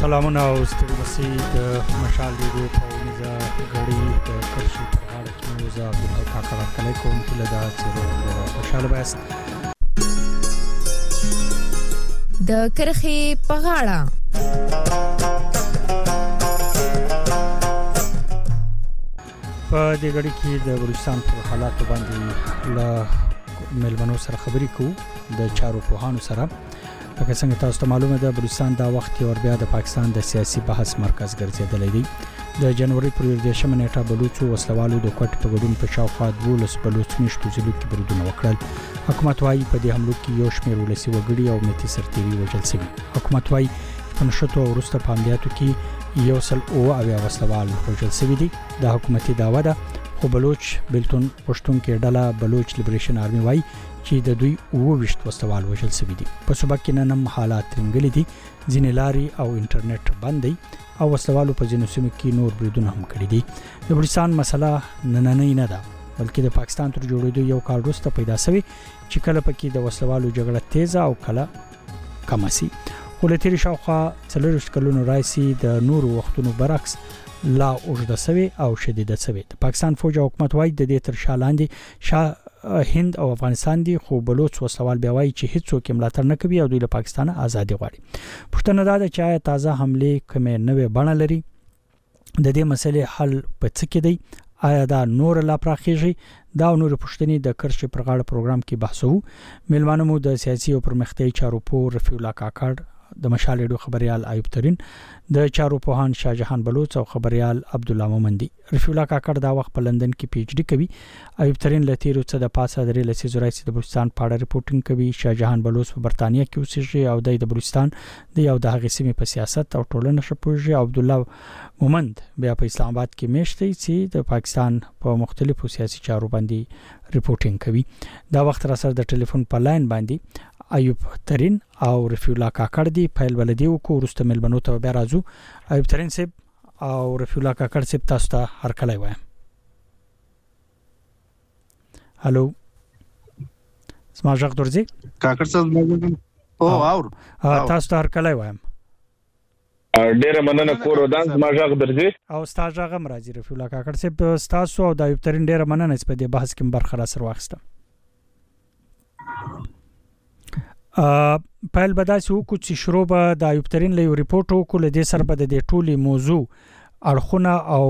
سلامونه او ستړي مسي د مشال ریډیو په ونیزه غړي د کرشي په غاړه کې موزه عبدالحق کاکړ کوم هیله ده چې خوشاله باسي د کرخي په غاړه په دې غړي کې د بلوچستان پر حالاتو باندې له ملمنو سره خبرې کوو د چارو پوهانو سره. لکه څنګه تاسو ته معلومه ده بلوچستان دا وخت یو بیا د پاکستان د سیاسي بحث مرکز ګرځیدلی دی. د جنوري پر 18 نیټه بلوچو وسلوالو د کوټ په ګډون په شاوخوا 12 بلوچ میشتو ضلعو کې بریدونه وکړل. حکومت وايي په دې حملو کې یو شمېر ولسي وګړي او متي سرتیري وژل شوي. حکومت وايي په نشټو او وروسته په عملیاتو کې یو سل او وسلوال وژل شوي دي. د حکومتي داوا ده خو بلوچ بلتون پښتونخوا ډله بلوچ لیبریشن آرمي وايي چې د دوی 22 وسلوال وژل شوي دي. په صوبه کې نن حالات ترنګلي دي، ځینې لارې او انټرنیټ بند دي او وسلوالو په ځینو سیمو کې نور بریدونه هم کړي دي. د بلوچستان مسله نننۍ نه ده بلکې د پاکستان تر جوړېدو یو کال وروسته پیدا شوی چې کله پکې د وسلوالو جګړه تیزه او کله کم شي. خو له تیر شاوخوا 40 کلونو راځي د نورو وختونو برعکس لا اوږده شوی او شدیده شوی. د پاکستان فوج او حکومت وايي د دې تر شالاندې هند او افغانستان دي، خو بلوچ وسوال بیا وایي چې هیڅوک ملاتړ نه کوي او دوی له پاکستان ازادي غواړي. پښتنه دا چې آیا تازه حمله کومه نوې بڼه لري؟ د دې مسلې حل په څه کې دی؟ آیا دا نور لا پراخیږي؟ دا نور پښتني د کرشي پر غاړه پروګرام کې بحثو. ملمانو مو د سیاسي او پرمختیایي چارو پور رفیع الله کاکړ، د مشال ریډیو خبريال ایوب ترين، د چارو پوهان شاهجهان بلوچ او خبريال عبدالله مومندي. رفیع الله کاکړ دا وخت په لندن کې پی ایچ ډی کوي. ایوب ترين لتیرو څه د پاسه درې لسیزو راځي د بلوچستان په اړه ریپورتینګ کوي. شاهجهان بلوچ په برتانیې کې اوسېږي او د بلوچستان د یو د هغې سیمې په سیاست او ټولنه شپږي. عبدالله مومند بیا په اسلام آباد کې میشته چې د پاکستان په مختلفو سیاسي چارو باندې ریپورتینګ کوي. دا وخت را سره د ټلیفون په لاین باندې ایوب ترين او رفیع الله کاکړ دی. فایل ولدي وکړو ورسته ملمنو ته بیا راځو. ایوب ترين صاحب او رفیع الله کاکړ صاحب تاسو ته هر کله وایم. هالو سما ژغ درځي کاکړ صاحب او اور تاسو ته هر کله وایم. ډیره مننه کور ودان زما ژغ درځي او ستاسو ژغ هم راځي. رفیع الله کاکړ صاحب تاسو او د ایوب ترين ډیره مننه چې په دې بحث کې برخه را سره واخیسته. پایل بداسي وکړو چې شروع به د ایوب ترين له ریپورت وکړو د سر په د ټولي موضوع اړخونه او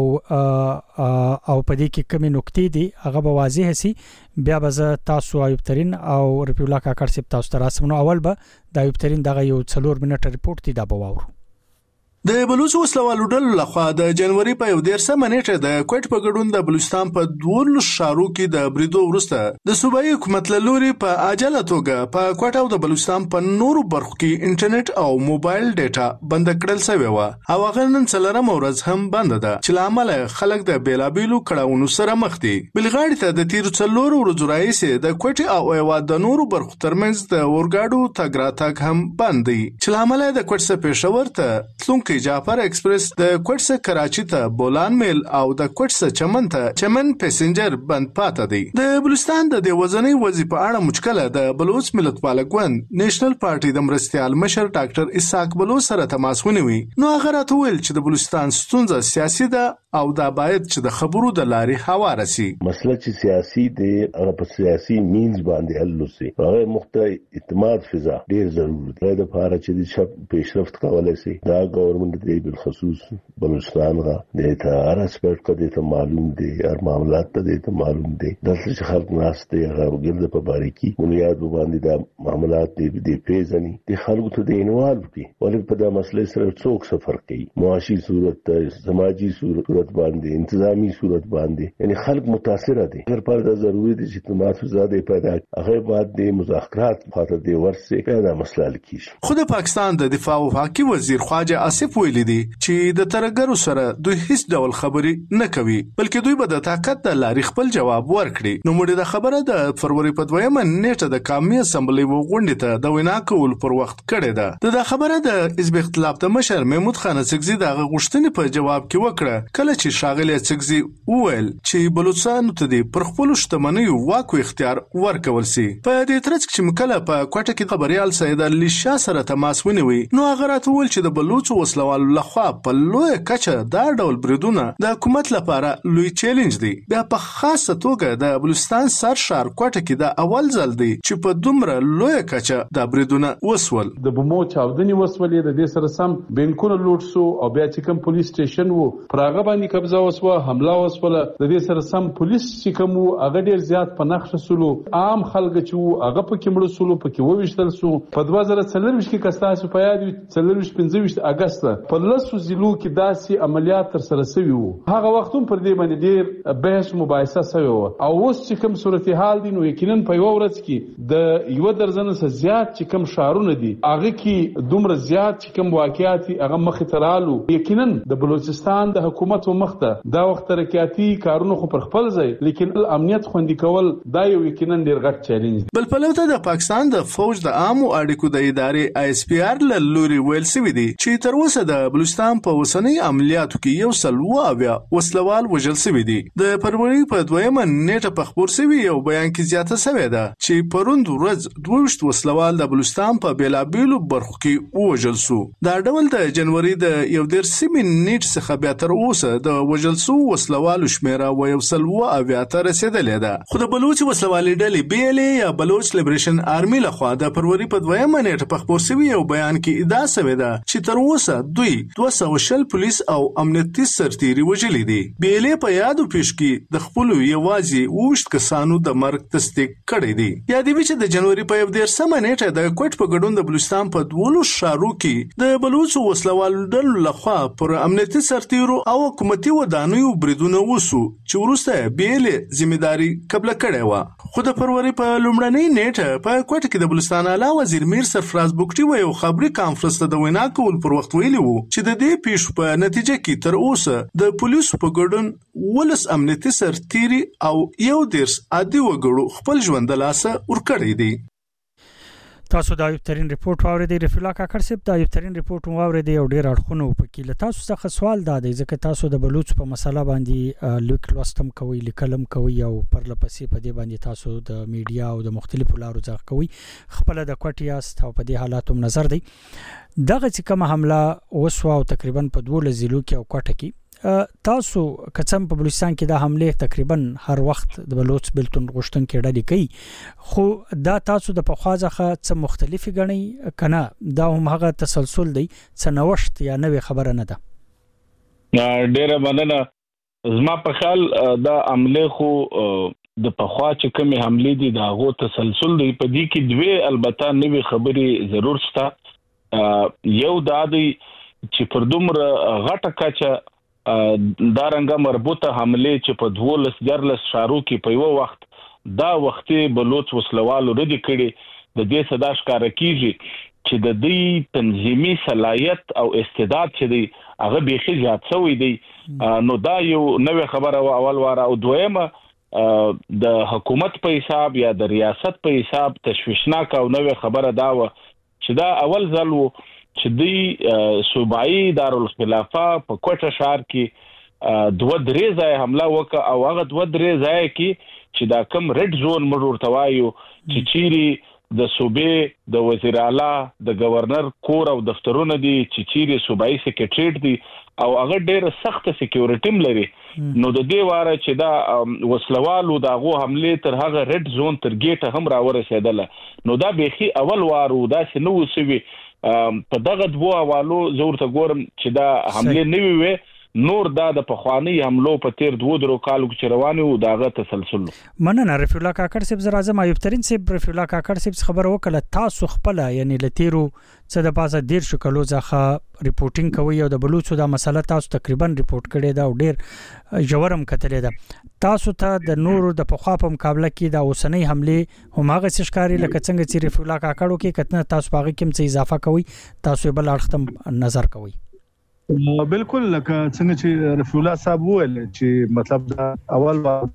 په دې کې کومې نکتې دي هغه به واضح شي. بیا به تاسو ایوب ترين او رفیع الله کاکړ صاحب تاسو ته راسمنو. اول به د ایوب ترين دغه یو 4 منټه ریپورت دی دا به واورو. د بلوچ وسلوالو ډلو لخوا د جنوري په 18 نیټه د کوټ په ګډون د بلوچستان په 12 ښارو کې د بریدو وروسته د صوبایي حکومت له لوري په عاجله توګه په کوټ او د بلوچستان په نورو برخو کې انټرنیټ او موبایل ډیټا بند کړل شوی و او هغه نن څلورم ورځ هم بند ده چې لامل خلک د بیلابیلو کړهونو سره مخ دي. بلغاړي ته د تیر 4 ورځو راځي د کوټ او ایواد د نورو برخو ترمنځ د اورګاډو تګ راتګ هم بند دي چې لامل د کوټ څخه پېښور ته جعفر ایکسپریس د کوټ څخه کراچي ته بولان میل او د کوټ څخه چمن ته چمن پسنجر بند پاتې دی. د بلوچستان د وزنۍ وظیفه اړه مشکله د بلوچ ملتپال ګوند نېشنل پارټي د مرستيال مشر ډاکټر اسحاق بلوچ سره تماس ونیوي. نو هغه راته ویل چې د بلوچستان ستونزه سیاسي ده او دا باید چې د خبرو د لارې هواره شي. مسله چې سیاسي دی هغه په سیاسي مینز باندې حل وشي. هغه مخته اعتماد فضا ډیر ضروري ده د لپاره چې د شپ پیشرفت کولای شي. دا ګورنمنت دی بالخصوص بلوچستان غا د هر اسپیکټ کده ته معلوم دي هر معاملات ته معلوم دي دلته چې خلک ناس ته هغه ګرځي په باریکی بنیاد باندې دا معاملات دي پیژني د خلکو ته د انوالو دي ولې په دا مسله سره څوک سفر کوي معاشي صورت سماجی صورت باندې انتظامی صورت باندې یعنی خلک متاثر دي. هر پر دا ضروری دي چې اعتماد زیاده پیدا هغه بعد د مذاکرات خاطر دی ورسې دا مسله لیکي. خو د پاکستان د دفاع او حقوقي وزیر خواجه آصف ویلي دي چې د ترګرو سره دوی هیڅ ډول خبري نه کوي بلکې دوی به د طاقت د لارې خپل جواب ورکړي. نو موږ د خبره د فروری په 2 نیټه د قومي اسمبلی وغونډې ته د وینا کول پر وخت کړې ده. د خبره د حزب اختلاف د مشر محمود خان سکزي د غوښتنې په جواب کې وکړه کله کله چې ښاغلی اڅکزي وویل چې بلوچستانو ته د پر خپلو شتمنیو واک او اختیار ورکول سي. په دې ترڅ کې چې مکله په کوټه کې خبريال سید علي شاه سره تماس ونیوي نو هغه راته وویل چې د بلوچو وسلوالو لخوا په لویه کچه دا ډول بریدونه د حکومت لپاره لوی چیلنج دی. بیا په خاصه توګه د بلوچستان سرشار کوټه کې د اول ځل دی چې په دومره لویه کچه د بریدونه وسول. د بمو چاودنې وسولې د دې سره سم بینکونه لوټ سو او بیا چې کوم پولیس سټیشن وو پراغه باندې قبضه وسوه حمله وسوله. د دې سره سم پولیس چې کوم هغه ډیر زیات په نقشه سولو عام خلک چې هغه په کې مړ سولو په کې وويشتل سو. په 2024 کې کستاسو په یاد 2025 اگست په لاسو زیلو کې داسې عملیات تر سره شوي وو. هغه وختون پر دې باندې ډیر بحث مباحثه شوی وو او اوس چې کوم صورتحال دي نو یقینا په یو ورځ کې د یو درزنه څخه زیات چې کوم شهرونه دي هغه کې دومره زیات چې کوم واقعیت هغه مخ ته رالو. یقینا د بلوچستان د حکومت مخته دا وخت ترقیاتي کارونه خو پر خپل ځای لیکن امنیت خوندي کول دا یو یقینا ډیر غټ چیلنج دی. بل په لوته د پاکستان د فوج د عامو اړیکو د ادارې ISPR له لوري ویل شوی دی چې تر اوسه د بلوچستان په اوسنۍ عملیاتو کې یو سل اویا وسلوال وژل شوی دی. د فروری په 2مه نیټه په خبر شوی یو بیان کې زیاته شوی ده چې پروند ورځ 22 وسلوال د بلوچستان په بیلابیلو برخو کې وژل شو. دا ډول د جنوري د 11 نیټ څخه بیا تر اوسه د وژل شو وسلوالو شمیره و یو سل اویا ته رسیدلې ده. خو د بلوچ وسلوالي ډلې BLA یا بلوچ لیبریشن آرمي لخوا د فروری په 2مه نیټه په خبر شوی یو بیان کې ادعا شوی ده چې تر اوسه دوی 200 پولیس او امنیتي سرتیري وژلي دي. BLA په یادو پیش کې د خپل یوازې 20 کسانو د مرګ تصدیق کړی دی. یادې وی چې د جنوري په 11 نیټه د کوټ په ګډون د بلوچستان په 12 ښارو کې د بلوچ وسلوالو ډلو لخوا پر امنیتي سرتیرو او حکومتي ودانیو بریدونه وسو چې وروسته BLA ذمہداري قبل کړې و. خو د فروری په لومړنۍ نیټه په کوټ کې د بلوچستان اعلی وزیر میر سرفراز بوکټي و یو خبري کانفرنس ته د وینا کول پر وخت ویلي وو چې د دې پیښو په نتیجه کې تر اوسه د پولیسو په ګډون ولس امنیتي سرتیري او یو دیرس عادي وګړو خپل ژوند د لاسه ورکړی دی. تاسو د ایوب ترين ریپورت واوریدئ. رفیع الله کاکړ صاحب د ایوب ترين ریپورت واوریدئ او ډیر اړخونه وپکې. له تاسو څخه سوال دا دی ځکه تاسو د بلوچ په مسله باندې لیک لوستم کوي لیکلم کوي او پرلپسې په دې باندې تاسو د میډیا او د مختلفو لارو ځخ کوي خپل د کوټیاست او په دې حالاتو نظر دی. دغه چې کوم حمله وسو او تقریبا په 12 ضلعو کې او کوټه کې تاسو کڅم په بلوچستان کې د حمله تقریبا هر وخت د بلوچ بلتون غشتن کې ډلې کوي خو دا تاسو د پخوازخه څه مختلفي غني کنه دا هم هغه تسلسل دی څه نوښت یا نوې خبره نه ده. ډیره مننه. زما په خیال دا عمله خو د پخوا چې کومه حمله دي دا غو تسلسل دی. په دې کې دوه البته نوې خبرې ضرور شته. یو دا دی چې پر دومره غټه کچه دا رنګه مربوطه حمله چې په 12 شهرو کې په یو وخت دا وختي بلوچ وسلوالو ردی کړي د دې صدا ښکار کیږي چې د دې تنظیمي صلاحیت او استعداد چې دی هغه بيخي زیات شوی دی. نو دا یو نوې خبره او اول واره او دویمه د حکومت په حساب یا د ریاست په حساب تشویشناک او نوې خبره دا و چې دا اول ځل وو چې دی صوبایي دارالخلافه په کوټه شهر کې 2-3 ځای حمله وکړه او هغه 2-3 ځای کې چې دا کم ریډ زون مرور توایو چې چيري د صوبې د وزیر اعلی د گورنر کور او دفترونه دي چې چیرې صوبایي سیکریټریټ دي او هغه ډېر سخت سکیورټیم لري. نو د دې واره چې دا وسلوالو دا غو حمله تر هغه ریډ زون تر ګیټه هم راورسېدله. نو دا بيخي اول وارو دا سينو وسوي په دغه دوه حوالو زور ته ګورم چې دا حمله نوي وي نور دا د پخوانی حملو په تیر 2 کالو کې روانو داغه تسلسل. مننه رفیع الله کاکړ صاحب. زه راځم ایوب ترين صاحب. رفیع الله کاکړ صاحب خبر وکړه تاسو خپل یعنی لتیرو څه د پاسه 13 کلو ځخه ریپورتینګ کوي او د بلوچو دا مسله تاسو تقریبا ریپورت کړی دا او ډیر جوړم کتلې ده. تاسو ته د نورو د پخوا په مقابله کې دا اوسنۍ حمله هماغه ښکاری لکه څنګه چې رفیع الله کاکړو کې کتنه تاسو باغ کې څه اضافه کوي تاسو بل اړختم نظر کوي. بالکل لکه څنګه چې رفیع الله صاحب وویل چې مطلب دا اول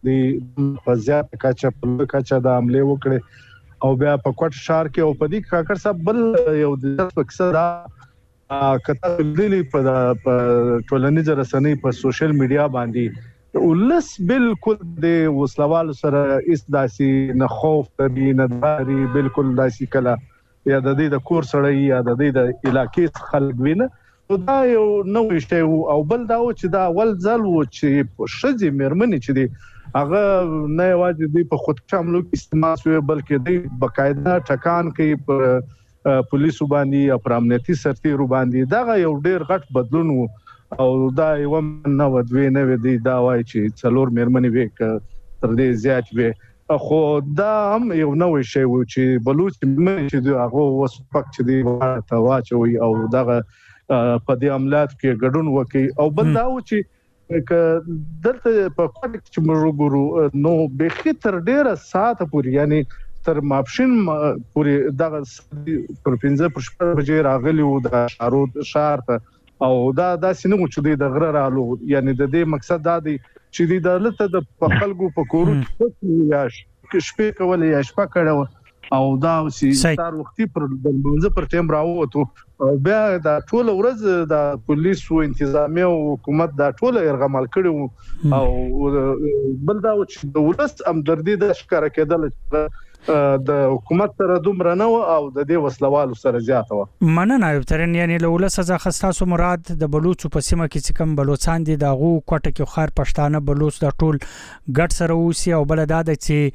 د فزیات کچا په کچا د عمله وکړي او بیا په کوټ شهر کې او په دې کاکړ صاحب بل یو د پکسه دا کته دلی په ټولنیزو رسنۍ په سوشل میډیا باندې ولس بالکل د وسلوال سره اس داسي نه خوف کوي نه داري بالکل داسي کله یا د دې د کور سړی یا د دې د علاقې خلک وینه دا یو نوې شی او بل دا و چې دا ول ځل و چې شذې مرمنې چې دی هغه نه یوازې دی په خود شاملو کې استعمال شوی بلکې دی بقاعده ټکان کوي پر پولیسو باندې یا پر امنیتي سرتیرو باندې دا یو ډیر غټ بدلون و او دا یو نه ودوي نه دی دا وای چې څلور مرمنې وک تر دې زیات وي خو دا هم یو نوې شی و چې بلوچ مرمنې چې دی هغه وسپک چې دی ته واچوي او دغه په دې عملیات کې ګډون وکي او بل دا و چې دلته په کوټ کې موږ ګورو نو به خطر ډیره ساعت پورې یعنی تر ماپشن پورې دغه پر 15 بجې راغلی و د شهر ته او دا سينو چې د غره رالو یعنی د دې مقصد دا دی چې د دولت د خلکو په کورو یا شپې کولې یا شپه کړو او دا چې ستار وختي پر منځ پر ټیم راووتو او بیا دا ټول ورځ د پولیسو انتظامیه او حکومت دا ټول ارغمال کړو او بل دا چې د ولس امدردي د ښکارا کېدل د حکومت سره دومره نه او د دې وسلوالو سره زیاته و مننه ایوب ترین یعنی له ولس څخه خاصه مراد د بلوچو په سیمه کې چې کوم بلوچستان دي دغه کوټه کې خار پښتانه بلوچ د ټول ګډ سره اوسي او بل دا د چې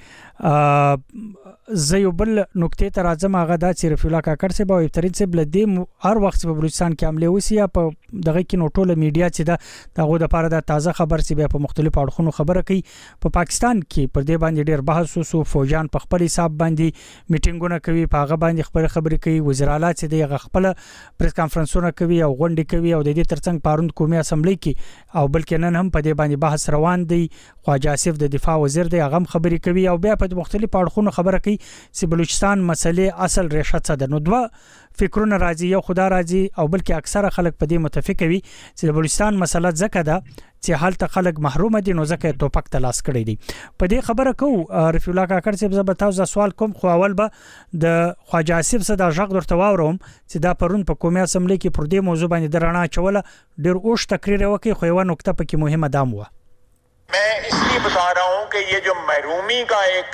زه یو بل نقطې ته راځم هغه دا چې رفیع الله کاکړ صاحب او ایوب ترین صاحب لدی هر وخت په بلوچستان کې عمله وسی یا په دغه کې نو ټوله میډیا چې دغه د لپاره د تازه خبر چې په مختلفو اړخونو خبره کوي په پاکستان کې پر دې باندې ډېر بحث وسو فوجان په خپل حساب باندې میټینګونه کوي په هغه باندې خبرې کوي وزیر اعلی چې د خپل پریس کانفرنسونه کوي او غونډې کوي او د دې ترڅنګ پاروند قومي اسمبلی کې او بلکې نن هم په دې باندې بحث روان دی خواجه آصف د دفاع وزیر دی هغه خبرې کوي او بیا په مختلفو اړخونو خبره کوي چې بلوچستان مسلې اصل ریښه څه ده نو دوه فکرونه راځي یو خدا راځي او بلکې اکثره خلک په دې متفق وي چې د بلوچستان مسله ځکه ده چې حالت خلک محروم دي نو ځکه ټوپک تلاش کړی دي په دې خبره کو رفیع الله کاکړ صاحب زه به تاسو سوال کوم خو اول به د خواجه آصف صدا ژغ درته واورم چې دا پرون په قومي اسمبلی کې پر دې موضوع باندې درانه چوله ډېر اوش تقریر وکي خو یو نقطه پکې مهمه دام و मैं इसलिए बता रहा हूं कि ये जो महरूमी का एक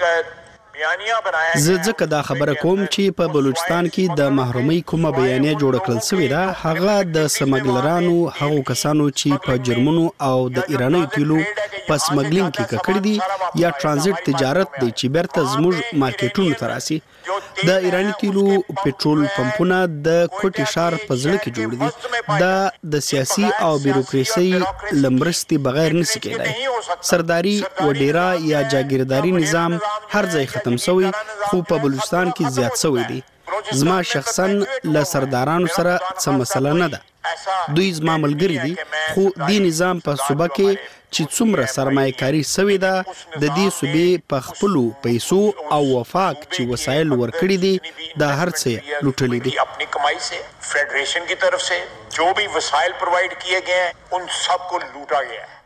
زه ځکه دا خبره کوم چې په بلوچستان کې د محرومۍ کومه بیانیه جوړ کړل شوې ده هغه د سمګلرانو هغو کسانو چې په جرمونو او د ایراني تیلو په سمګلینګ کې ککړ دي یا ترانزیت تجارت دی چې بیرته زموږ مارکیټونو ته راسي د ایراني تیلو پټرول پمپونه د کوټي شهر په ځړ کې جوړ دي دا د سیاسي او بیروکراسي لمرستي بغیر نشي کېدای سرداری و ډیرا یا جاگیرداری نظام هر ځای ختم شوی خو په بلوچستان کې زیات شوی دی زما شخصا له سردارانو سره څه مسله نه ده دوی زما ملګری دي خو دې نظام په صوبه کې چې څومره سرمایه‌کاري شوې ده د دې صوبې په خپلو پیسو او وفاق چې وسایل ورکړي دي دا هر څه لوټلي دي अपनी कमाई से फेडरेशन की तरफ से जो भी वसाइल प्रोवाइड किए गए हैं उन सब को लूटा गया है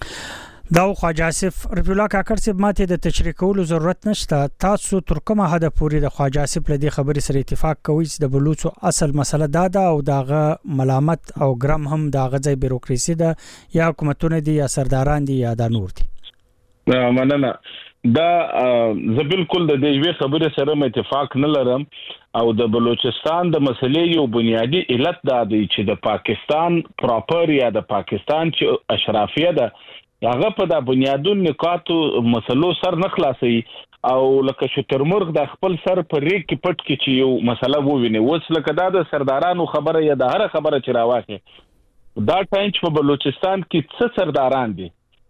دا خواجه آصف رفیع الله کاکړ صاحب ماته د تشریح کولو ضرورت نشته تاسو تر کومه حد پورې د خواجه آصف له دې خبرې سره اتفاق کوئ چې د بلوچو اصل مسله دا ده او داغه ملامت او ګرام هم داغه ځای بیروکراسي ده یا حکومتونه دي یا سرداران دي یا د نور دي مننه دا زه بالکل د دې خبرې سره اتفاق نه لرم او د بلوچستان د مسلې یو بنیادی علت دا دی چې د پاکستان پراپر یا د پاکستان چې اشرافیه ده هغه په د بنیادون نکاتو مسلو سر نه خلاصي او لکه شترمرغ د خپل سر په ریک کې پټ کې چې یو مسله وویني وڅ لکه دا د سردارانو خبره یا د هر خبره چې راوخه دا ټایم په بلوچستان کې څه سرداران دي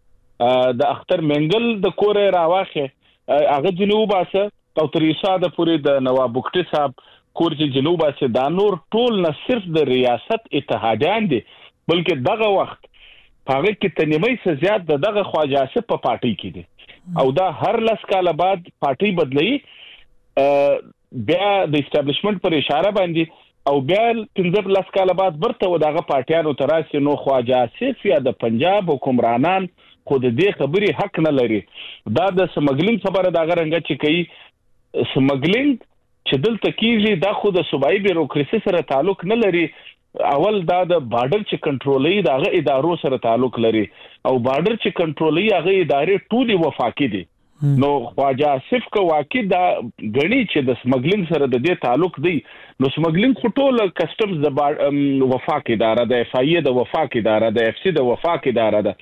د اختر منګل د کور راوخه هغه جنوباسه او تر یساده پورې د نواب بوکټي صاحب کور چې جنوباسه دا نور ټول نه صرف د ریاست اتحادیان دي بلکې دغه وخت هغه کې تنمۍ څخه زیات دغه خواجه آصف په پارټي کې دي او دا هر لس کال بعد پارټي بدلي بیا د اسټابلیشمنت پر اشاره باندې او بیا 15 لس کال بعد برته دغه پارټیانو تراسي نو خواجه آصف یا د پنجاب حکمرانان خو د دې خبرې حق نه لري دا د سمګلینګ خبره دا غرنګ چې کوي سمګلینګ چې دلته کیږي دا خو د صوبایي بیروکراسي سره تعلق نه لري اول دا د بارډر چې کنټرولي دغه ادارو سره تعلق لري او بارډر چې کنټرولي هغه ادارې ټولي وفاقي دي نو خواجه آصف کو واقع دا غني چې د سمګلینګ سره د دې تعلق دی نو سمګلینګ خټول کسٹمز د وفاقي اداره د اف ای د وفاقي اداره د اف سی د وفاقي اداره ده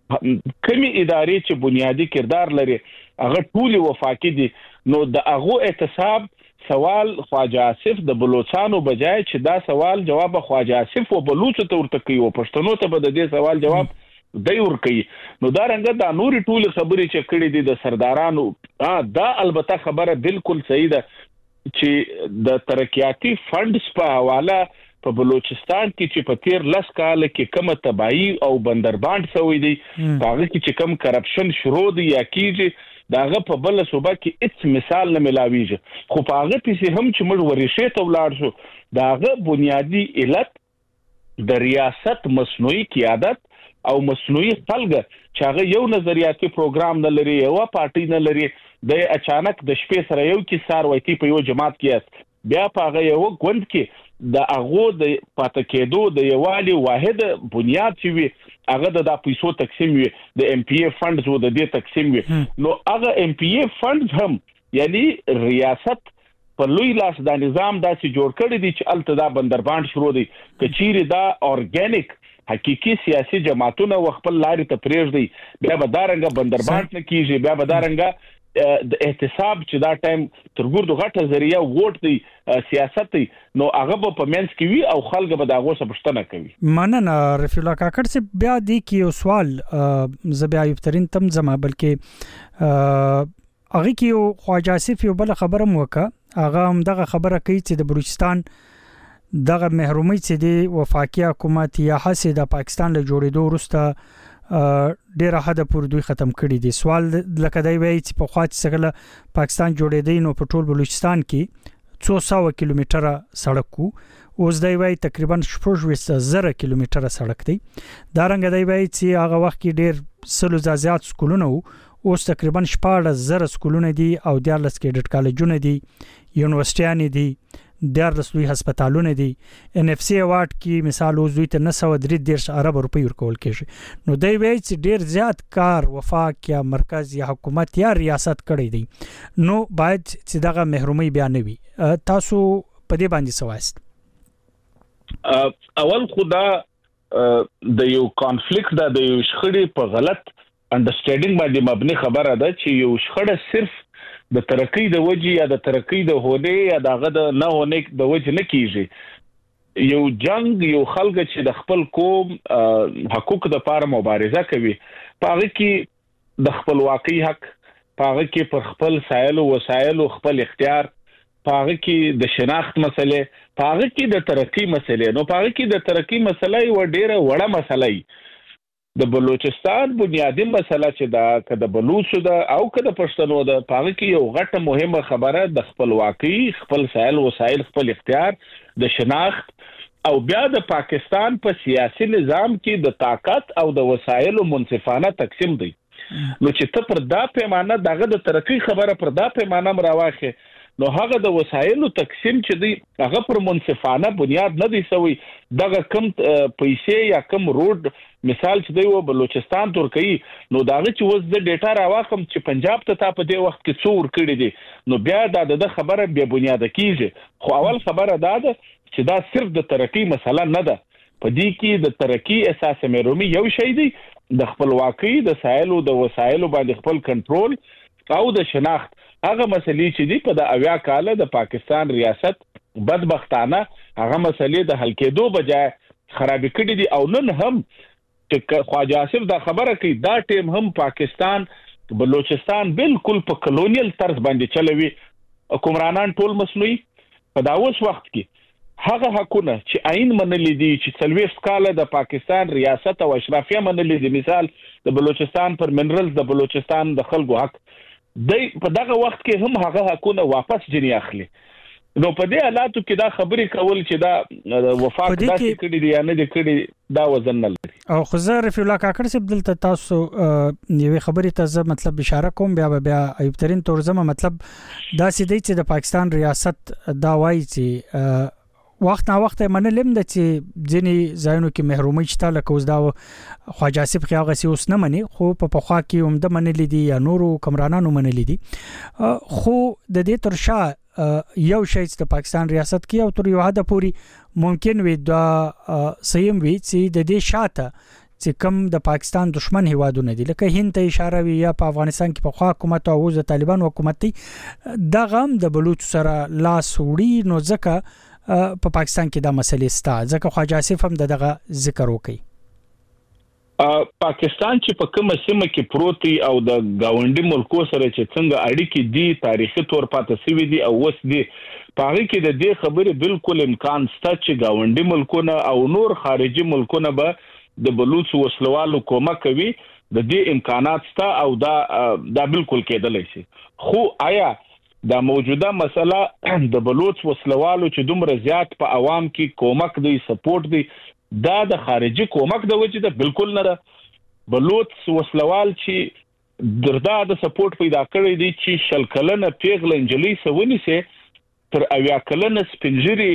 کمی ادارې چې بنیادی کردار لري هغه ټولي وفاقي دي نو د هغه احتساب سوال خواجه آصف د بلوچستانو بجای چې دا سوال جواب خواجه آصف او بلوچ ته ورته کوي او پښتنو ته به د دې سوال جواب دی ور کوي نو دا رنګه د نوري ټول خبرې چې کړې دي د سردارانو دا البته خبره بالکل صحیح ده چې د ترقیاتی فندز په حواله په بلوچستان کې چې په تیر 10 کال کې کومه تباہي او بندرباند شوې دي هغه کې چې کوم کرپشن شروع دي یا کیږي داغه په بل صوبه کې هیڅ مثال نه ملاويږي خو په هغه پیسې هم چې موږ ورشي ته ولاړ شو داغه بنیادی علت د ریاست مصنوعي قیادت او مصنوعي خلګ چې هغه یو نظریاتي پروګرام نه لري یو پارټي نه لري د اچانک د شپې سره یو کې سار وایي په یو جماعت کې بیا په هغه یو غوند کې د هغه د پاتې کېدو د یوالي واحد بنیاد چې وي هغه د پیسو تقسیم وي د ام پی ای فندز و د دې تقسیم وي نو هغه ام پی ای فندز هم یعنی ریاست په لوی لاس د نظام داسې جوړ کړی دي چې الته دا بندرباند شروع دي کچيري دا اورګانیک حقيقي سیاسي جماعتونه خپل لارې ته پریږدي بیا به دارنګ بندرباند نه کیږي بیا به دارنګ د احتساب چې دا ټایم ترګور د غټه ذریعہ ووټ دی سیاست دی نو هغه په منځ کې وی او خلک به دا غوسه پښتنه کوي مننه رفیع الله کاکړ سے بیا دی کې یو سوال زبیا ایوب ترين تم زما بلکې هغه کې یو خواجه آصف یو بل خبره موکه هغه هم دغه خبره کوي چې د بلوچستان دغه محرومي چې دی وفاقي حکومت یا حسې د پاکستان له جوړېدو وروسته ډیره حد پورې دوی ختم کړي دي سوال لکه دی وایي چې په خواته څنګه پاکستان جوړېدی نو په ټول بلوچستان کې 200 کیلومتره سړک وو اوس دی وایي تقریبا 4000 کیلومتره سړک دی دا رنګ دی وایي چې هغه وخت کې ډیر سلو زیات سکولونه وو اوس تقریبا 14000 سکولونه دي او 14 کیډټ کالجونه دي یونیورسيټیان دي دارس دوی هسپتالونه دي ان اف سی اوارد کې مثال اوس دوی ته 930 ارب روپۍ ورکول کېږي نو دی وایي چې ډیر زیات کار وفاق یا مرکز یا حکومت یا ریاست کړی دی نو باید چې دغه محرومي بیان وي تاسو په دې باندې سوایست اول خدا د یو کانفلیکټ د یو شخړې په غلط انډرستانډینګ باندې مبني خبره ده چې یو شخړه صرف د ترقی د وجې یا د ترقی د هونه یا دغه د نه هونه د وجې نه کیږي یو جنگ یو خلک چې د خپل قوم حقوق د لپاره مبارزه کوي پاره کې د خپلواکۍ حق پاره کې پر خپل سایل او وسایل او خپل اختیار پاره کې د شناخت مسلې پاره کې د ترقی مسلې نو پاره کې د ترقی مسلې و ډیره وړه مسلې د بلوچستان بنیادی مسله چې دا کده بلوچو دا او کده پښتنو دا پاره کې یو غټه مهمه خبره د خپلواکۍ خپل سایل وسایل خپل اختیار د شناخت او بیا د پاکستان په سیاسي نظام کې د طاقت او د وسایل منصفانه تقسیم دی نو چې ته پر دا پیمانه دغه د ترقی خبره پر دا پیمانه مراوخه نو هغه د وسایلو تقسیم چې دی هغه پر منصفانه بنیاد نه دی سوی دغه کم پیسې یا کم روډ مثال چې دی و بلوچستان ترکی نو داغه چې وز د ډیټا راوخم چې پنجاب ته په دې وخت کې څور کړی دي نو بیا د خبره بیا بنیاد کیږي خو اول خبره دا ده چې دا صرف د ترقی مسله نه ده په دې کې د ترقی اساس محرومي یو شی دی د خپلواکۍ د سایلو د وسایلو باندې خپل کنټرول او د شناخت هغه مسلې چې دی په د اویا کال د پاکستان ریاست بدبختانه هغه مسلې د حل کېدو بجای خراب کړي دي او نن هم چې خواجه آصف دا خبره کوي دا ټیم هم پاکستان بلوچستان بالکل په کلونیل طرز باندې چلوي حکمرانان ټول مصنوعي په دا اوس وخت کې هغه حقونه چې عین منلې دي چې 40 کال د پاکستان ریاست او اشرافیه منلې دي مثال د بلوچستان پر منرالز د بلوچستان د خلکو حق دی په دغه وخت کې هم هغه حقونه واپس جنی اخلي نو په دې حالاتو کې دا خبرې کول چې دا وفاق داسې کړي دي یا نه دي کړي دا وزن نه لري او خو زه رفیع الله کاکړ صاحب دلته تاسو یوې خبرې ته زه مطلب اشاره کوم بیا ایوب ترين تورزمه مطلب دا سې دی چې د پاکستان ریاست دا وایي چې وخت نه وخت منلم د چې ځینی ځایونو کې محرومي شته لکه اوس دا خواجه آصف خیاغه سي اوس نه مني خو په پخوا کې هم د منلې دي یا نورو کمرانانو منلې دي خو د دې ترشا یو شی چې پاکستان ریاست کې او تر یو حد پورې ممکن وي دا سیم وي چې د دې شاته چې کم د پاکستان دشمن هیوادونه دي لکه هند ته اشاره وی یا په افغانستان کې په خوا حکومت او د طالبان حکومت دا غم د بلوچ سره لاس وړي نو ځکه په پاکستان کې دا مسلې ستا ځکه خواجه آصف هم دغه ذکر وکړي پاکستان چې په کومه سیمه کې پروت او د گاونډي ملکو سره چې څنګه اړیکې دي تاریخي تور پاتې شوی دي او وس دي پاره کې د دې خبرې بالکل امکان شته چې گاونډي ملکونه او نور خارجي ملکونه به د بلوچ وسلوالو کومک کوي د دې امکانات شته او دا بالکل کېدلی شي خو آیا دا موجوده مسله د بلوچ وسلوالو چې دومره زیات په عوام کې کومک دی سپورټ دی دا د خارجي کومک د وجې ده بالکل نه ده بلوچ وسلوال چې دردا د سپورټ پیدا کړی دی چې شل کلنه پیغله انجلی سونی سي تر اویا کلنه سپنجري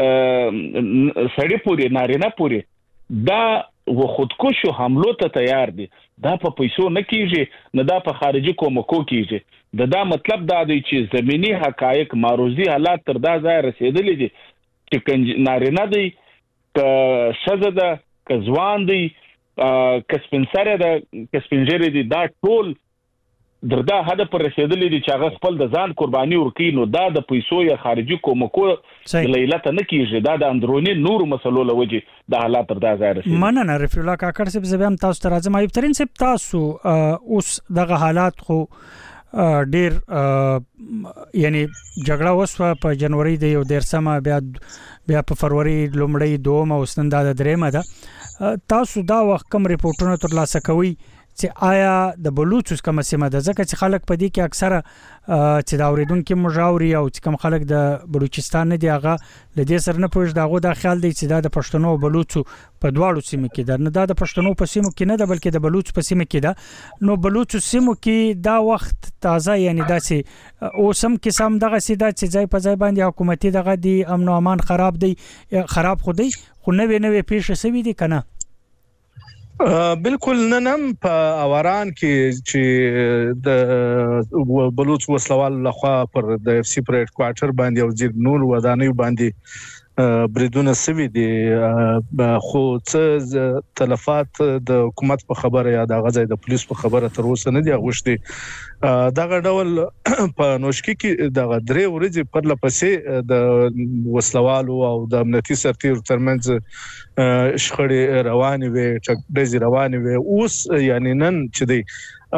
سړی پوري نارینه پوري دا و خودکشو حملو ته تیار دي دا په پیسو نه کیږي نه دا په خارجي کومکو کیږي دا مطلب دا دی چې زمینی حقایق معروضی حالات تر دا ځای رسیدلې دي چې نارینه دی ک شزه ده ک ځوان دی ک سپنسره ده ک سپنجری دی دا ټول دردا هدا پر رسیدلې دي چې هغه خپل د ځان قرباني ورکړي نو دا د پیسو یا خارجي کومکو لیلته نه کیږي دا د اندرونی نور مسلو لوجه د حالات تر دا ځای رسیدي مننه رفیع الله کاکړ صاحب زبم تاسو ته راځم ایوب ترين صاحب تاسو اوس دغه حالات خو ډیر یعنی جګړه وسوه په جنوري د یو دیرسمه بیا په فروری لومړی دوم او سننده د دریمه ده تاسو دا وخت کوم ریپورتونه تر لاسه کوي چې آیا د بلوچ کوم سیمه ده ځکه چې خلک په دې کې اکثره چې دا اوریدونکو مجاوري او چې کوم خلک د بلوچستان نه دی هغه لدې سره نه پوښ داغه د خیال دی چې دا د پښتنو او بلوچو په دواړو سیمو کې ده نه دا د پښتنو په سیمو کې نه ده بلکې د بلوچ په سیمو کې ده نو بلوچ سیمو کې دا وخت تازه یعنی داسې اوسم قسم دغه سیده چې ځای په ځای باندې حکومتي دغه دی امن او امان خراب خو دی خو نوې پیښه سوي دي کنه بالکل ننم په اوران کې چې د بلوچ وسلوال لخوا پر د اف سی پر هډ کوارټر باندې او ځیر نور ودانۍ باندې بریدونه سوي دي خو څه تلفات د حکومت په خبره یا د غځای د پولیس په خبره تر اوسه نه دی غوښتي دغه ډول په نوشکی کې د درې ورځې پر لپسې د وسلوالو او د امنیتي سرتیرو ترمنځ شخړې روانې وي ټکډزې روانې وي اوس یعنی نن چې دی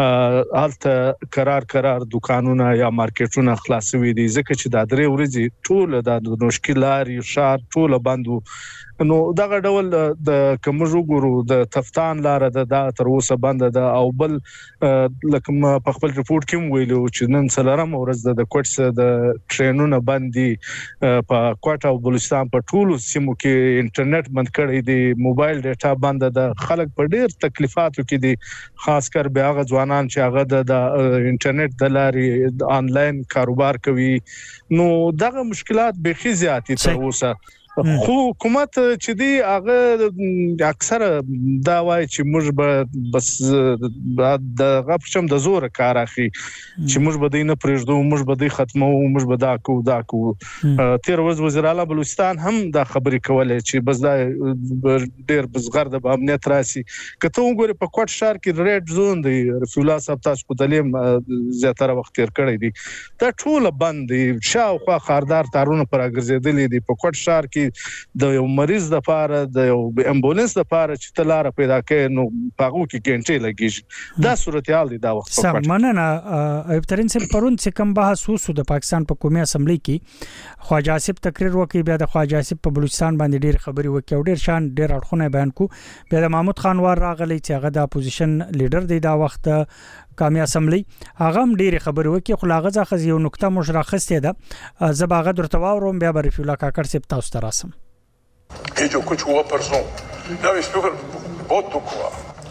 حالت قرار دکانونه یا مارکیټونه خلاصوي دي ځکه چې د درې ورځې ټول د مشکلات شار ټول بندو نو دغه ډول د کومو ګورو د تفتان لار د تر اوسه بند ده او بل لکه په خپل ریپورت کې ویلو چې نن څلورم ورځ د کوټس د ټرینونو باندې په کوټ او بلوچستان په ټولو سیمو کې انټرنیټ بند کړی دی موبایل ډیټا بند ده خلک په ډیر تکلیفاتو کې دي خاص کر بیا هغه ځوانان چې هغه د انټرنیټ د لارې آنلاین کاروبار کوي نو دغه مشکلات به خي زیات تر اوسه خو حکومت چې دی هغه اکثر دا وایي چې موږ به بس د غپشم د زور کار اخی چې موږ به دینه پرېږدو موږ به دی ختمو موږ به دا کو تیر ورځ وزیر اعلی بلوچستان هم دا خبرې کولې چې بس دا ډیر بزغر د امنیت راسي کته وګوره په کوټ شهر کې ریډ زون دی رفیع الله صاحب تاسو په تعلیم زیاتره وخت تیر کړی دی دا ټول بند دي شاوخوا خاردار تارونه پر اگرزیدلې دي په کوټ شهر کې د یو مریض د لپاره د یو امبولانس د لپاره چې تلاره پیدا کړي نو پاغو کې ګنټې لګیږي دا صورتحال دی دا وخت سم مننه ایوب ترين صاحب پرون چې کوم بحث وسو د پاکستان په قومي اسمبلی کې خواجه آصف تقریر وکړي بیا د خواجه آصف په بلوچستان باندې ډېر خبري وکړي او ډېر شان ډېر اړخونه بیان کو بیا د محمود خان وار راغلی چې هغه د اپوزیشن لیډر دی دا وخت قومي اسمبلی هغه هم ډېر خبري وکړي خو لاغه ځخه یو نقطه مشرخصه ده زباغه درته واورم بیا رفیع الله کاکړ صاحب تاسو ته راسم कि जो कुछ हुआ परसों ना इस पे बहुत दुख हुआ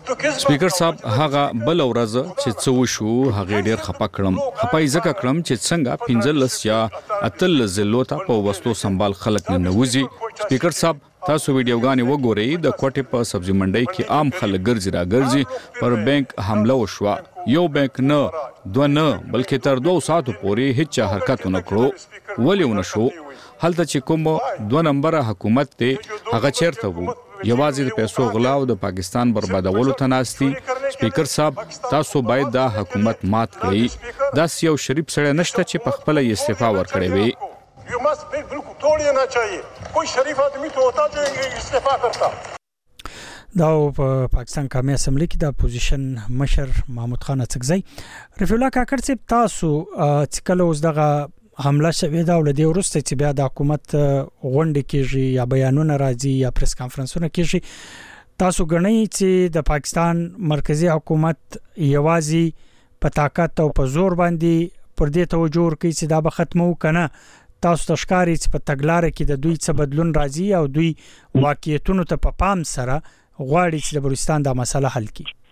سپیکر صاحب هغه بل ورځ چې څو شو هغه ډیر خپه کړم خپای زکه کړم چې څنګه 15 یا اتل زلوتا په وستو سنبال خلک نه نوځي سپیکر صاحب تاسو ویډیوګانې وګورئ د کوټې په سبزی منډي کې عام خلک ګرځي را ګرځي پر بانک حمله وشوه یو بانک نه دوه نه بلکې تر 2 ساعتو پورې هیڅ حرکت نه کړو ولې ونه شو هلته چې کوم 2 نمبر حکومت ته هغه چیرته وو یوازې د پیسو غلا او د پاکستان بربادولو ته ناشتي سپیکر صاحب تاسو باید دا حکومت مات کړئ دا یو شریف سره نشته چې په خپل استعفا ورکړي وي You must बिल्कुल तोड़ना चाहिए कोई शरीफ आदमी तो होता जो इस्तीफा करता دا په پاکستان قومي اسمبلی کې د اپوزیشن مشر محمود خان اڅکزی رفیع الله کاکړ صاحب تاسو چې کله اوس دغه حمله شوې دا ولدي ورسته چې بیا د حکومت غونډه کېږي یا بیانونه راځي یا پریس کانفرنسونه کېږي تاسو غنئ چې د پاکستان مرکزی حکومت یوازې په طاقت او په زور باندې پر دې توجه کوي چې دا به ختمو کنه تاسو تشکاري چې په تګلارې کې د دوی څه بدلون راځي او دوی واقعیتونو ته په پام سره غواړي چې د بلوچستان د مسله حل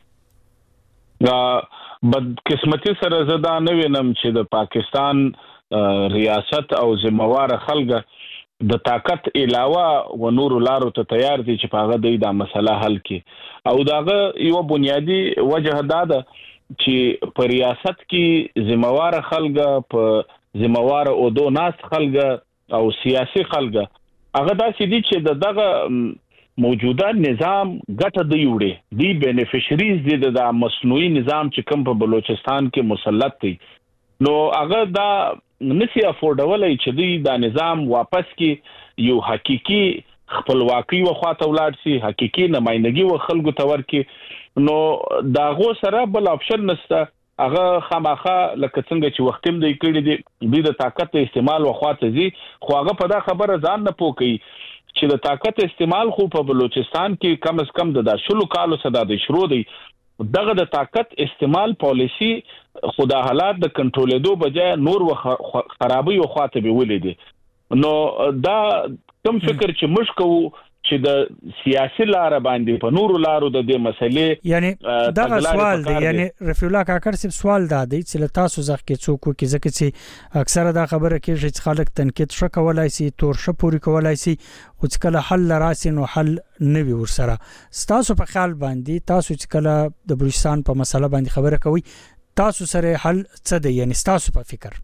کړي دا بد قسمتي سره زدا نه وینم چې د پاکستان ریاست او ذمہوار خلک د طاقت علاوه و نور لارو ته تیار دي چې پاغه د مسله حل کړي او داغه یو بنیادی وجه دا ده چې په ریاست کې ذمہوار خلک په ذمہوار او دو ناس خلک او سیاسي خلک هغه داسې دي چې دغه موجوده نظام ګټه دی وړي دی بینیفیشریز دي د مصنوعي نظام چې کوم په بلوچستان کې مسلط دي نو هغه دا نسی افورډولای چې دی دا نظام واپس کې یو حقيقي خپلواکي او خواته ولاړ شي حقيقي نمائندګي او خلکو تور کې نو داغه سره بل اپشن نشته هغه خامخه لکه څنګه چې وختم دی کړی دی د طاقت استعمال وخواته زی خو هغه په دا خبره ځان نه پوکي چې د طاقت استعمال خو په بلوچستان کې کم از کم د 10 کالو صدا د شروع دی دغه د طاقت استعمال پالیسی خدا حالات د کنټرولېدو بجای نور خرابي وخواته به ولیدي نو دا کوم فکر چې مشکو چې د سیاسي لار باندې په نورو لارو د دې مسلې یعنی دا سوال دی یعنی رفیع الله کاکړ صاحب سوال دا دی چې تاسو ځکه کې څوک کې ځکه چې اکثره دا خبره کې چې خلک تنقید شو کولای شي تور شو پوری کولای شي خو چې کله حل راسي نو حل نه وي ورسره تاسو په خیال باندې تاسو چې کله د بلوچستان په مسله باندې خبره کوي تاسو سره حل څه دی یعنی تاسو په فکر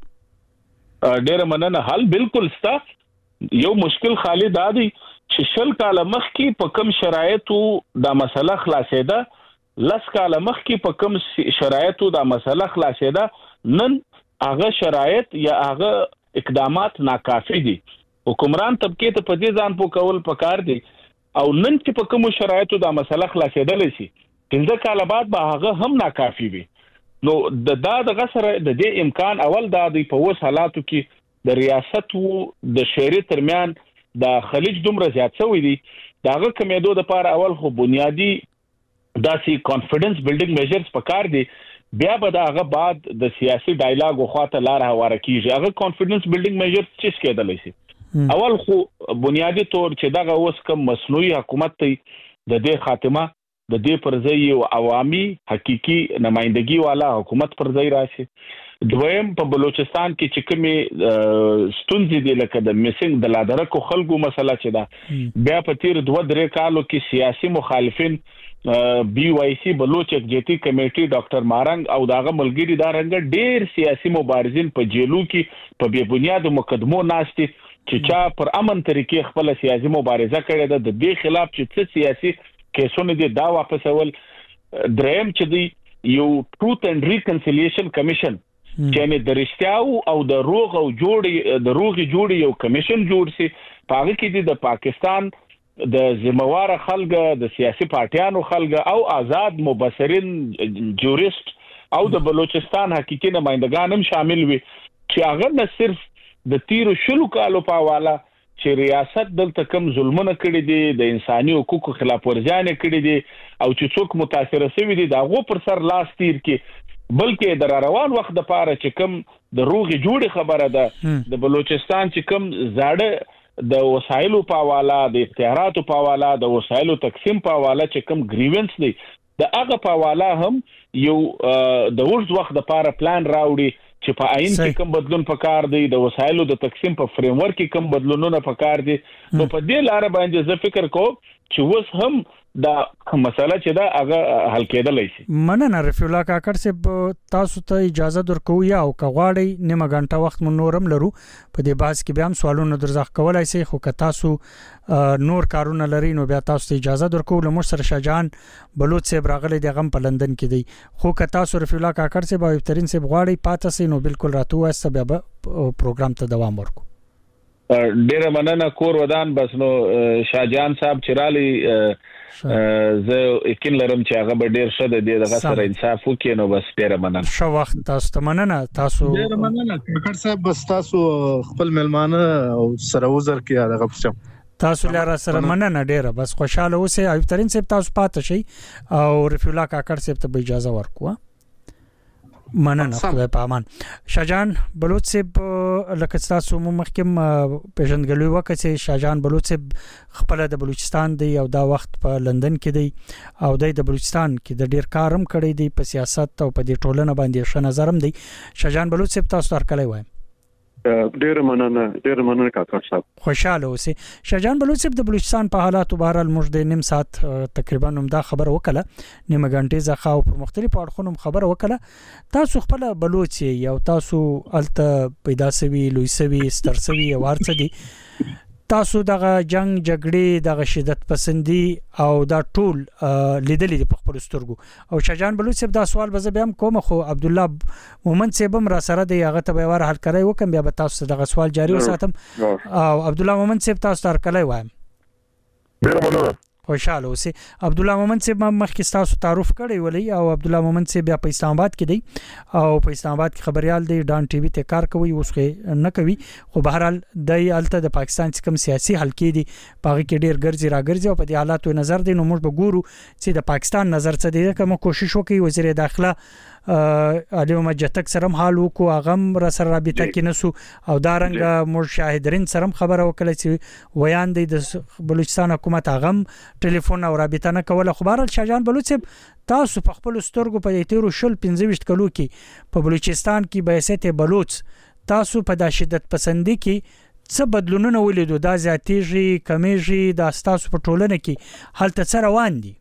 ډېر مننه حل بالکل ستا یو مشکل خالی دا دی چې شل کاله مخکې په کم شرایطو دا مسله خلاصېده لس کاله مخکې په کم شرایطو دا مسله خلاصېده نن هغه شرایط یا هغه اقدامات ناکافي دي حکمران طبقه ته په دې ځان پوکول پکار دي او نن چې په کوم شرایطو دا مسله خلاصېدل شي 15 کاله بعد به هغه هم ناکافي وي نو د غسر د دې امکان اول دا دی په وس حالاتو کې د ریاست او د شهري ترمیان د خلیج دومره زیات شوی دی داغه کمیدو د پاره اول خو بنیادی داسي کانفیډنس بیلډینګ میجرز پکار دي بیا به داغه بعد د سیاسي ډایلاګ او خاطر لار هواره کیږي هغه کانفیډنس بیلډینګ میجرز چې کېدلی شي اول خو بنیادی طور چې دغه اوس کوم مصنوعي حکومت ته د دې خاتمه د دې پرځای او عوامي حقيقي نمائندګي والا حکومت پرځای راشي دویم په بلوچستان کې چې کومې ستونزې دي لکه د میسنګ د لادرکو خلکو مسله چې دا بیا په تیر 2-3 کالو کې سیاسي مخالفین بي واي سي بلوچ جيتي کمیټي ډاکټر مارنګ او داغه ملګری دا رنګ ډېر سیاسي مبارزین په جیلو کې په بے بنیاد مقدمو ناشتي چې چا پر امن طریقې خپل سیاسي مبارزه کړې ده د دې خلاف چې څه سیاسي کیسونه دي دا واپس اول دریم چې دی یو ټروث اینڈ ریکنسیلیشن کمیشن چې د رښتیاو او د روغ او جوړي یو کمیشن جوړ شي پاره کې د پاکستان د ذمہوار خلک د سیاسي پارټیانو خلک او آزاد مبصرین جوریست او د بلوچستان حقيقي نمائندگان هم شامل وي چې هغه نه صرف د تیر شلو کالو په حواله چې ریاست دلته کم ظلمونه کړی دي د انساني حقوقو خلاف ورزيانه کړی دي او چې څوک متاثر شوی دي دا غو پر سر لاس تیر کې بلکې د روان وخت د پاره چې کم د روغي جوړي خبره ده د بلوچستان چې کم زاړه د وسایلو په حواله د اختیاراتو په حواله د وسایلو تقسیم په حواله چې کم گریونس دی د هغه په حواله هم یو د ورځ وخت لپاره پلان راوړي چې په عین کې کوم بدلون پکار دی د وسایلو د تقسیم په فریم ورک کې کوم بدلونونه پکار دي نو په دې لار باندې زه فکر کوم چې وس هم دا مسله چې دا هغه حل کېدلای شي. مننه رفیع الله کاکړ صاحب تاسو ته اجازه درکو یا او کغواړی نیمه غنټه وخت مون نورم لرو په دې باس کې بیا هم سوالونه درځخ کولای شي خو که تاسو نور کارونه لري نو بیا تاسو ته اجازه درکو لمر سره شاجان بلوچ صاحب راغلی د غم په لندن کې دی خو که تاسو رفیع الله کاکړ صاحب او افترین صاحب غواړي پاتې سي نو بالکل راتو واسه بیا پروګرام ته دوام ورکو. ډیره مننه کور ودان بس نو شاجان صاحب چرالي زه یقین لرم چې هغه به ډیر ښه د دې دغه سره انصاف وکړي نو بس ډیره مننه. شو وخت تاسو ته مننه. تاسو ډیره مننه کاکړ صاحب بس تاسو خپل ملمانه او سره وزر کې هغه پښم تاسو لاره سره مننه ډیره بس خوشاله اوسئ. ایوب ترين صاحب تاسو پاتې شئ او رفیع الله کاکړ صاحب ته اجازه ورکوه. مننه خدای په امان. شاجان بلوچ صاحب لکه تاسو مخکم پیژندګلوي وکړي شاجان بلوچ صاحب خپل د بلوچستان دی او دا وخت په لندن کې دی او د بلوچستان کې د ډیر کارم کړی دی په سیاست او په دې ټولنه باندې ښه نظرم دی. شاجان بلوچ صاحب تاسو هرکلی وایم. ډیر مننه کاکړ صاحب. خوشاله اوسئ. شاجان بلوچ صاحب د بلوچستان په حالاتو بهر المج د نیم ساعت تقریبا همدا خبر وکړه نیمه غنټه ځخه او پر مختلفو اړخونو خبر وکړه. تاسو خپل بلوچ یو تاسو الته پیدا سوي لوی سوي ستر سوي ورڅ دي تاسو دغه جنگ جګړې دغه شدت پسندي او دا ټول لیدلې په خپل سترګو او شاجان بلوچ صاحب دا سوال به بیا کوم خو عبد الله مومن صاحب را سره دی هغه ته به ور حل کوي وکم بیا به تاسو دغه سوال جاری وساتم او عبد الله مومن صاحب تاسو تر کله وایم. ډیر مننه. خوشاله اوسئ. عبد الله مومن صاحب مخکې تاسو تعارف کړی ولی او عبد الله مومن صاحب بیا په اسلام آباد کې دی او په اسلام آباد کې خبريال دی ډان ټي وي ته کار کوي اوس نه کوي خو بهرحال د الته د پاکستان څخه سیاسي حل کې دی پاره کې ډیر ګرځي راګرځي او په دې حالاتو نظر دی نو موږ به ګورو چې د پاکستان نظر څه دی کوم کوشش وکړي وزیر داخله علي محمد جتک سره حال وکړو هغه را سره رابطه کې نسو او دارنګ مشاهدرین سره خبره وکړه چې ویان دی د بلوچستان حکومت هغه ټلیفون او رابطه نه کوله. خو بهرحال شاجان بلوچ تاسو په خپل سترګو په تیرو شل 15 کلو کې په بلوچستان کې بیاست بلوچ تاسو په د شدت پسندي کې څه بدلونونه ولیدو دا زیاتېږي کمیږي د تاسو په ټولنه کې حالت څه روان دي؟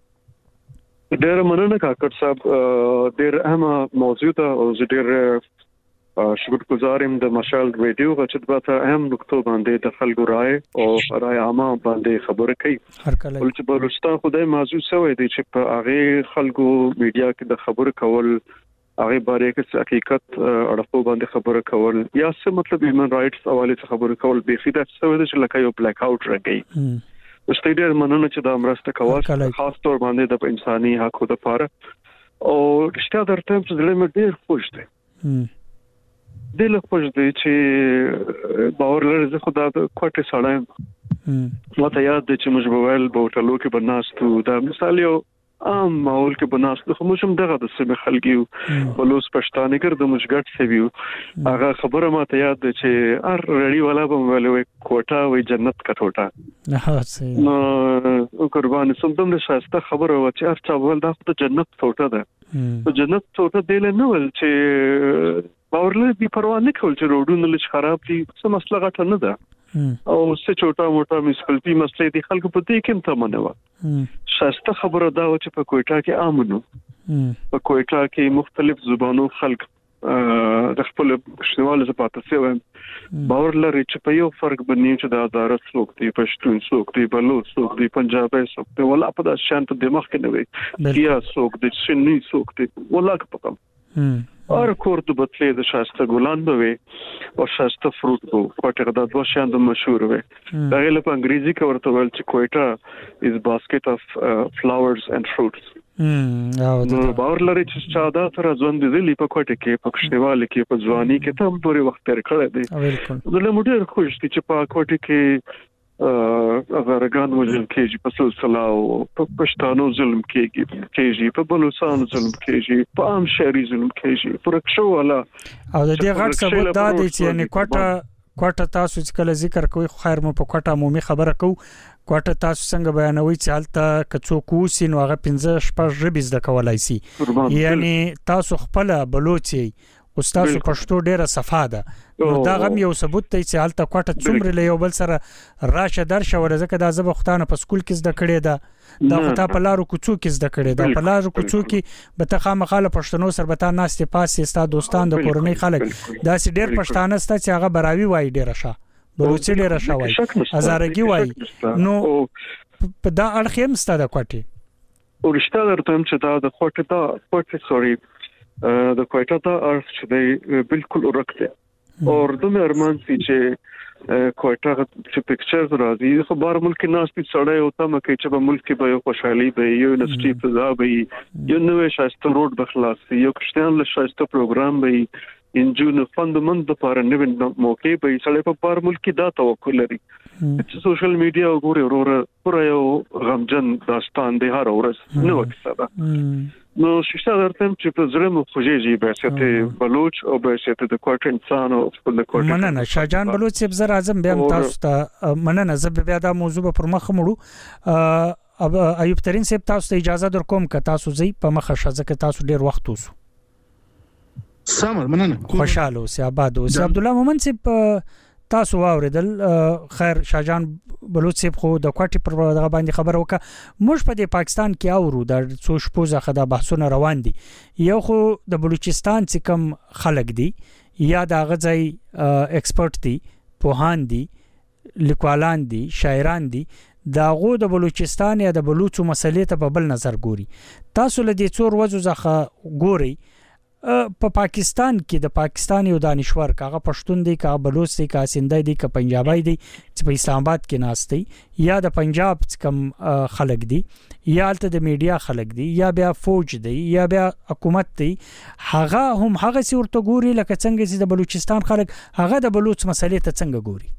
ډیر مننه کاکړ صاحب. ډیر اهمه موضوع ده او زه ډیر شکرګزار یم د مشال ریډیو چې په اهم نقطو باندې د خلکو رائے او رائے عامه باندې خبره کوي. ول چې بلوچستان خدای موضوع سوی دی چې په هغه خلکو میډیا کې د خبرو کول هغه باره کې حقیقت اړخو باندې خبره کول یا څه مطلب هیومن رائټس حواله څخه خبره کول به خیده سوی دی چې لکه یو بلیک اوټ راګي. ستړي مننه چې دا مرسته کوي خاص تور باندې د انساني حقوقو لپاره او رښتیا درته چې زړه مې ډیر خوش دی. د له خوش دی چې باور لري زه خدای د کوټه سړی ماته یاد دی چې موږ په ویل بوتلو کې بناستو دا مثال یو عام ماحول کې بناستو خو موږ هم دغه د سیمه خلګیو بلوچ پښتانه ګر د مشګټ سویو هغه خبره ماته یاد ده چې ار رړی والا په ویلوي کوټه وي جنت کا ټوټه نو قربان سمدم د شاسته خبره و چې ار چا ول دا د جنت ټوټه ده جنت ټوټه دی نه ول چې باورله بي پروا نه کول چې روډونه لږ خراب دي څه مسله غټه نه ده او څه چوټا موټا میسپلټي مسلې دي خلکو په دې کې ته منو شاسته خبره دا و چې په کوټه کې امنو په کوټه کې مختلف زبانو خلک د خپل پښتونوالو زپاتې سوي باور لري چې په یو فرق باندې چې د عدالت څوک دی پښتون څوک دی بلوچ څوک دی پنجابي څوک دی ولا په داس شانت د مخ کې نه وي یا څوک دی سنی څوک دی ولا پکم اور کور د بتلې د شاسته ګلان به وي او شاسته فروټ به کوټه د دوه شاند مشهور وي دا له په انګریزي کې ورته ویل چې کوټه از باسکټ اف فلاورز اند فروټس نو باور لري چې چا دا تر ځوان دي په کوټه کې په کښنیواله کې په ځواني کې ته هم پورې وخت تیر کړی دی زه له موټر خوش دي چې په کوټه کې اغرګان وجل کېږي په سلسله او په پښتانو ظلم کېږي په بلوچستان ظلم کېږي په عام شهري ظلم کېږي پر ښو ولا او د دې غټ ثبوت دا دی چې یعنی کوټه تاسو چې کله ذکر کوي خیر مو په کوټه عمومي خبره کو کوټه تاسو څنګه بیانوي چې حالت کڅو کوسی نو هغه 15 شپږ ژبې زده کولای شي یعنی تاسو خپل بلوچي او تاسو پښتو ډیره صفه ده نو دا غم یو ثبوت دی چې حالت کوټه څومره له یو بل سره راشه درشه ورزکه د زبه ختانه په سکول کې زده کړې ده دا خطا په لارو کوڅو کې زده کړې ده په لارو کوڅو کې به ته خامخاله پښتنو سره به تا ناستې پاسې ستا دوستان د کورنۍ خلک دا سي ډیر پښتانه ستا چې هغه براوي وای ډیره ښه بلوچي ډیره ښه وای هزارګي وای نو په دا اړخ هم ستاده کوټه ورشته درته چې دا د کوټه سوري د کوټه دا اړخ چې دی بالکل ورکته اور دومره ارمان سي چې کوټه چې پکچرز راځي خو بار ملک ناس په سړی او تمه کې چې په ملک کې به خوشحالي به یو یونیورسيټي فضا به یو نوې شایسته روډ بخلاص یو کشتان له شایسته پروګرام به انجون فندمنت د پاره نوې موقع به سړی په بار ملک کې دا توکل لري چې سوشل میډیا وګوري پورا یو غمجن داستان دی هر ورځ نو وکړه نو شیشه درته چې په زړه مو خوږیږي به چې بلوچ او به چې د کوټ انسان او خپل کوټ مننه شاهجان بلوچ صاحب زر اعظم بیا تاسو ته مننه زه بیا دا موضوع پر مخ مړو ایوب ترين صاحب تاسو ته اجازه در کوم که تاسو زی په مخه شزه که تاسو ډیر وخت وسو سم مننه خوشاله اوسه آباد اوسه عبد الله مومن صاحب تاسو واوریدل خیر شاهجان بلوچ صاحب خو د کوټي پر دغه باندې خبر وکړه موږ په د پاکستان کې اورو د څو شپوزه خدا بحثونه روان دي یو خو د بلوچستان چې کم خلک دي یا د غځي ایکسپرت دي پوهان دي لیکوالان دي شاعران دي داغه د بلوچستان یا د بلوچو مسلې ته په بل نظر ګوري تاسو له دې څور وځو ځخه ګوري په پاکستان کې د پاکستان یو دانشور کاغه پښتون دی کا بلوچ دی کا سندای دی کا پنجابی دی چې په اسلام آباد کې ناشتي یا د پنجاب کم خلک دی یا د میډیا خلک دی یا بیا فوج دی یا بیا حکومت دی هغه هم هغه څور ته ګوري لکه څنګه چې د بلوچستان خلک هغه د بلوچ مسلې ته څنګه ګوري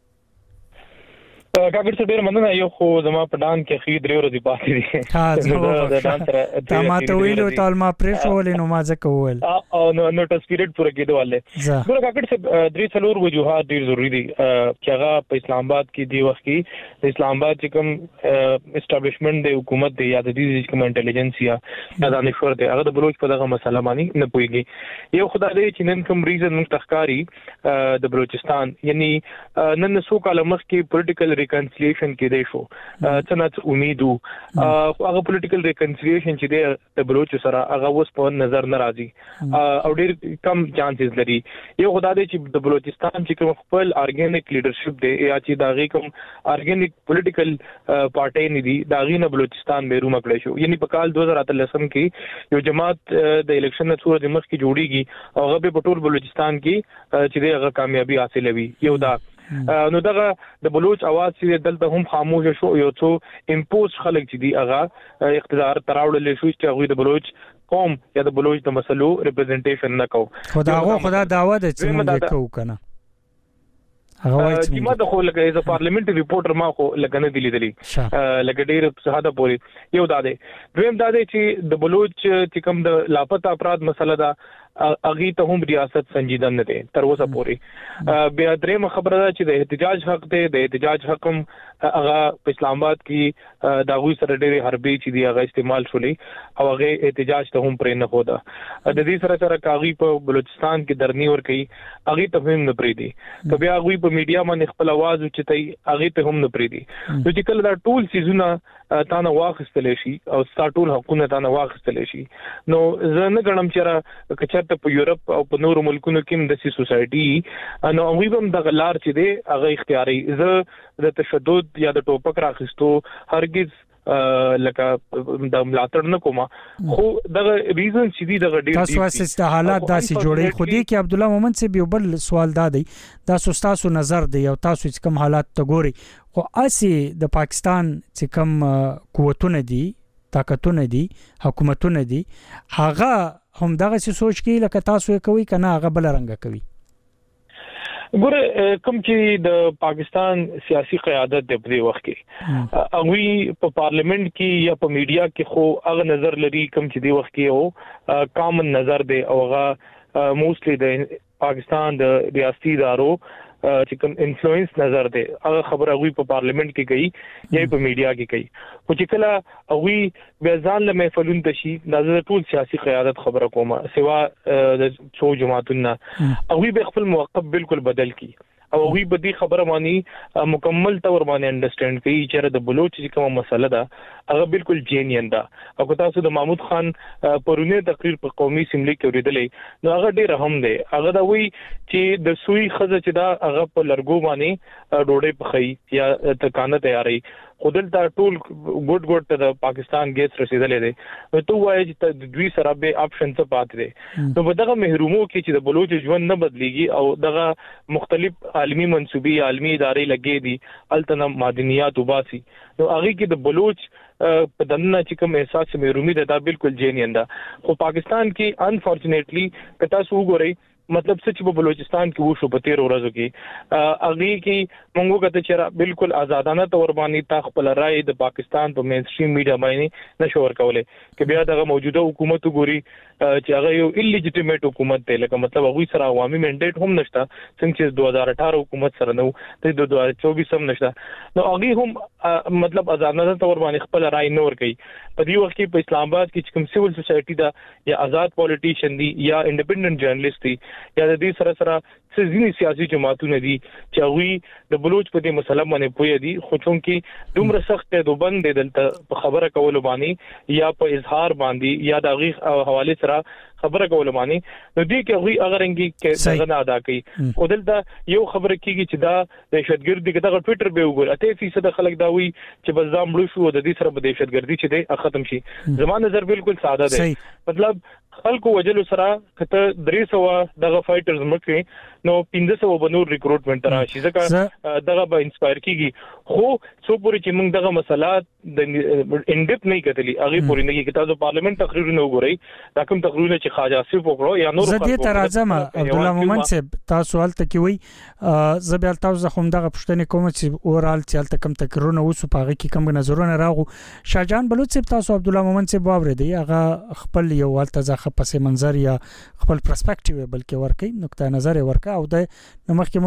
کاګر څه ډیر مننه یو خو زما په ډان کې خې درې ورځې پاتې دي ها د ډان سره تا ماته ویلو ټال ما پرېښول نو ما ځکه وویل او نو ټس پیریډ پوره کېدواله ګور کاګر څه درې څلور وجوهات ډیر ضروری دي چې هغه په اسلام آباد کې دی وخت کې د اسلام آباد چې کوم اسټابلیشمنت د حکومت دی یا د دې کوم انټيليجنس یا د دانشور دی هغه د بلوچ په دغه مسله باندې نه پويږي یو خدای دې چې نن کوم ریزن مستخکاری د بلوچستان یعنی نن سو کال مخ کې پولیټیکل ریکنسیلیشن کې دی شو څنګه امیدو هغه پولیټیکل ریکنسیلیشن چې دی د بلوچ سره هغه اوس په نظر ناراضي او ډیر کم چانسز لري یو خدای دې چې د بلوچستان چې کوم خپل ارګینیک لیډرشپ دی یا چې داغي کوم ارګینیک پولیټیکل پارټي نه دی داغي نه بلوچستان به رومه کړی شو یعنی په کال 2013 کې یو جماعت د الیکشن نه څو د مخ کې جوړیږي او هغه په ټول بلوچستان کې چې دغه کامیابی حاصلوي یو دا نو دغه د بلوچ आवाज چې دلته هم خاموش شو یو څو امپوز خلک چې دی هغه اقتدار تراوړل شو چې هغه د بلوچ قوم یا د بلوچ د مسلو ریپرزنټیشن نه کو خدا دعوه ده چې موږ کوو کنه هغه وایي چې ما د خو لکه از پارلیمنټری ریپورټر ما خو لکه نه دی لیدلی لکه ډیر څه دا پوری یو دا دی دویم دا دی چې د بلوچ چې کوم د لاپتا افراد مسله دا اغي ته هم ریاست سنجیده نه ده تر اوسه پوري بیا درېم خبره ده چې د احتجاج حق ده د احتجاج حکم هغه په اسلام آباد کې د غوي سره ډېری حربي چې دی هغه استعمال شولې او هغه احتجاج ته هم پرې نه خوده د دې سره کاغي په بلوچستان کې درنی ور کوي هغه ته هم نه پرې دي ته بیا غوي په میډیا باندې خپل आवाज اوچتای هغه ته هم نه پرې دي نو چې کله دا ټول سيزونه تا نه واخستل شي او ټول حقوقونه تا نه واخستل شي نو زه نه غنم چې کچته په یورپ او په نورو ملکونو کې د سوسایټي نو موږ هم د غلار چې دی هغه اختیاري زه د تشدد یا د ټوپک راخستو هرگز لکه د ملاتړ نه کومه خو دغه ریزن چې دی دغه ډیر تاسو اساسي حالات داسې جوړي خو دې کې عبد الله مومن سے یو بل سوال دادی تاسو تاسو نظر دی او تاسو چې کوم حالات ته ګوري خو اسی د پاکستان چې کوم قوتونه دي طاقتونه دي حکومتونه دي هغه هم دغه سوچ کې لکه تاسو یې کوي کنه هغه بل رنګ کوي ګوره کوم چې د پاکستان سیاسي قیادت د په وخت کې هغه په پارلیمنت کې یا په میډیا کې خو هغه نظر لري کوم چې د وخت کې او کامن نظر دی او هغه موستلی د پاکستان د ریاستي ادارو چې کوم انفلوئنس نظر دی هغه خبره غوي په پارلیمنت کې کوي یا په میډیا کې کوي خو چې کله غوي بیا ځان له محفلون تشي نظر ټول سیاسي قیادت خبره کومه سوا د څو جماعتونو غوي به خپل موقف بالکل بدل کی او غوي بدی خبره مانی مکمل تور باندې انډرستانډ کوي چې د بلوچ چې کومه مسله ده هغه بالکل جینین ده او که تاسو د محمود خان پرونه تقریر په قومي اسمبلی کې اوریدلې نو هغه ډیر اهم دی هغه دا وی چې د سوی خزه چې دا هغه په لرګو باندې ډوډۍ پخې یا تکانه تیاری خودل دا ټول ګډ ته د پاکستان ګیس رسیدلې دي نو وایي چې د دوی سره به آپشن څه پاتې دي نو په دغه محرومو کې چې د بلوچ ژوند نه بدليږي او دغه مختلف عالمی منسوبي عالمی ادارې لګې دي التنه معدنیات وباسي نو هغه کې د بلوچ په دنه چې کوم احساس محرومي ده دا بالکل جینین ده خو پاکستان کې انفورچونټلی کتا سو غوري مطلب څه چې په بلوچستان کې وشو په 13 ورځو کې اغه کې مونږ کته چې بالکل آزادانه تور باندې تا خپل رائے د پاکستان په مین سټریم میډیا باندې نشور کولای کې بیا دغه موجوده حکومت ګوري چې هغه یو الیجیټیمیټ حکومت دی لکه مطلب هغه سره عوامي منډیټ هم نشته څنګه چې 2018 حکومت سره نو ته 2024 هم نشته نو هغه هم مطلب آزادانه تور باندې خپل رائے نور کوي په دې وخت کې په اسلام آباد کې کوم سیول سوسایټي دا یا آزاد پولیټیشن دي یا انډیپندنت جرنالست دي یا د دې سره ځینې سیاسي جماعتونه دي چې هغه د بلوچ په دې مسله باندې پوهې دي خو چونکې دومره سخت ته دوبند دي دلته خبره کول باندې یا په اظهار باندې یا د هغه حواله سره خبره کول باندې نو دې کې هغه اگرنګي کې څنګه ادا کوي او دلته یو خبره کیږي چې دا دهشتګردي کې دا ټوئیټر به وګور 80% خلک دا وی چې بس ځام مړ شو د دې سره به دهشتګردي چې دی ختم شي زموږ نظر بالکل ساده دی مطلب خلکو وجلو سره کته 300 دغه فایټرز مکه نو 1500 بنور ریکروټمنټ راشي ځکه دغه به انسپایر کیږي خو څو پوری چې موږ دغه مسلات د انډپ نه کتلی هغه پوری نه کې تاسو پارلیمنت تقریرونه وګورئ دا کوم تقریرونه چې خواجه آصف وکړو یا نور زه دې ترازم عبد الله مومن صاحب تاسو حالت کې وي زبیل تاسو خو دغه پښتنې کوم چې اورال چې حالت کم تقریرونه وسو پاغه کې کم نظرونه راغو شاهجان بلوچ صاحب تاسو عبد الله مومن صاحب واورېدی هغه خپل یو حالت ځخه پسې منظر یا خپل پرسپیکټیو بلکې ورکې نقطه نظر ورکا او د مخکې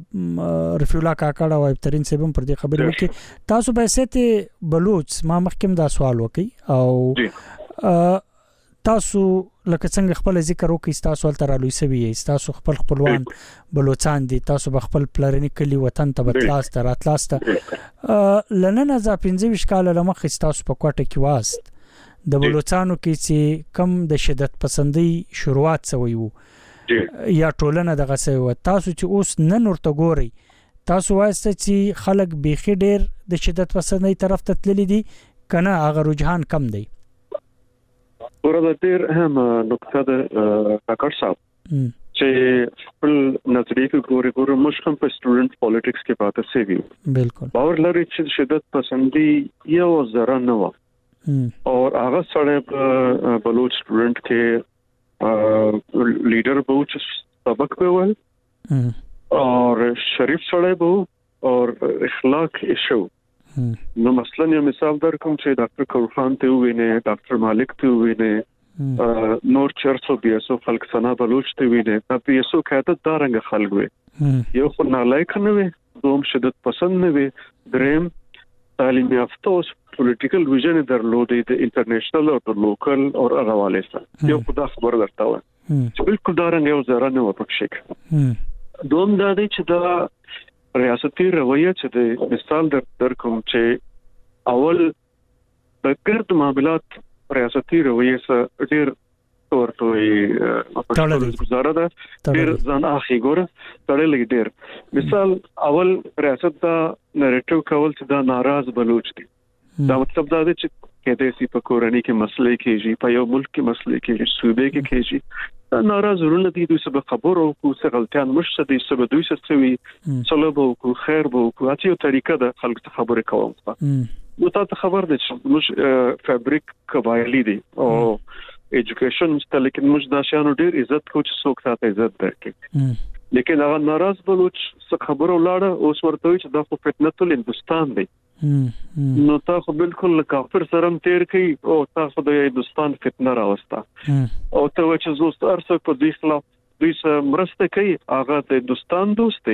مولا رفیع الله کاکړه او ابترین صاحب پر دې خبرې وکړي تاسو به سته بلوچ ما مخکې دا سوال وکړي او تاسو لکه څنګه خپل ذکر وکړئ تاسو تل رالوي سوي تاسو خپل خپلوان بلوچستان دي تاسو خپل پلرني کلی وطن ته بتلاست راتلاست لنن ز 15 کال لمخ تاسو په کوټه کې واست د بلوچستانو کې چې کم د شدت پسندي شروعات سوي وو یا ټولنه دغه سوي تاسو چې اوس نن ورته ګوري تاسو وایسته چې خلک بيخي ډېر د شدت پسندي طرف ته تللي دي کنه هغه رجحان کم دی ورته ډېر هم نقطه د کاکړ صاحب چې خپل نظریه کې ګوري مشکم په سټوډنټ پالیټکس کې پاتې سوي بالکل باور لري چې شدت پسندي یو ذره نه و اور هغه سره په بلوچ سټوډنټ کې لیډر بوچ سبق په ول اور شریف سره بو اور اخلاق ایشو نو مثلا یو مثال در کوم چې ډاکټر کورخان ته ویني ډاکټر مالک ته ویني نور چرسو بیسو خلک سنا بلوچ ته ویني په بیسو کاته دارنګ خلک وي یو خو نالایق نه وي دوم شدت پسند نه وي دریم تعلیم یافته پولیټیکل ویژن درلودي د انټرنیشنل او د لوکل او حواله سره یو خدا خبر درته و چې بالکل دارنګ یو ذره نه و پکښه دوم دا دی چې دا ریاستي رویه چې د مثال در کوم چې اول د ګرد معاملات ریاستي رویه سره ډیر ورته گزاره ده ډیر ځان اخی ګوره تړلې ډیر مثال اول ریاست دا نریټیو کول چې دا ناراض بلوچ دي دا مطلب دا دی چې کېدې سي په کورنۍ کې مسلې کېږي په یو ملک کې مسلې کېږي صوبې کې کېږي دا ناراض ورونه دي دوی سبب خبرو کو څه غلطیان مشته دي سبب دوی څه سوي صلب او خیر بو کو اته یو طریقه ده خلک ته خبرې کوم نو تاسو خبر دي چې موږ فابریک قبایلی دي او ایجوکیشن ستل کې موږ د شانو ډیر عزت کو چې څوک ساته عزت درکې لیکن هغه ناراض بلوچ څه خبرو لاړه اوس ورته وي چې دا خو فتنه ټول هندستان دی نو تاسو بالکل کافر سره تیر کی او تاسو د هندستان فتنه راوستا او ته چې زوست ارڅ په دې خلاف دوی سره مرسته کوي هغه د هندستان دوست دی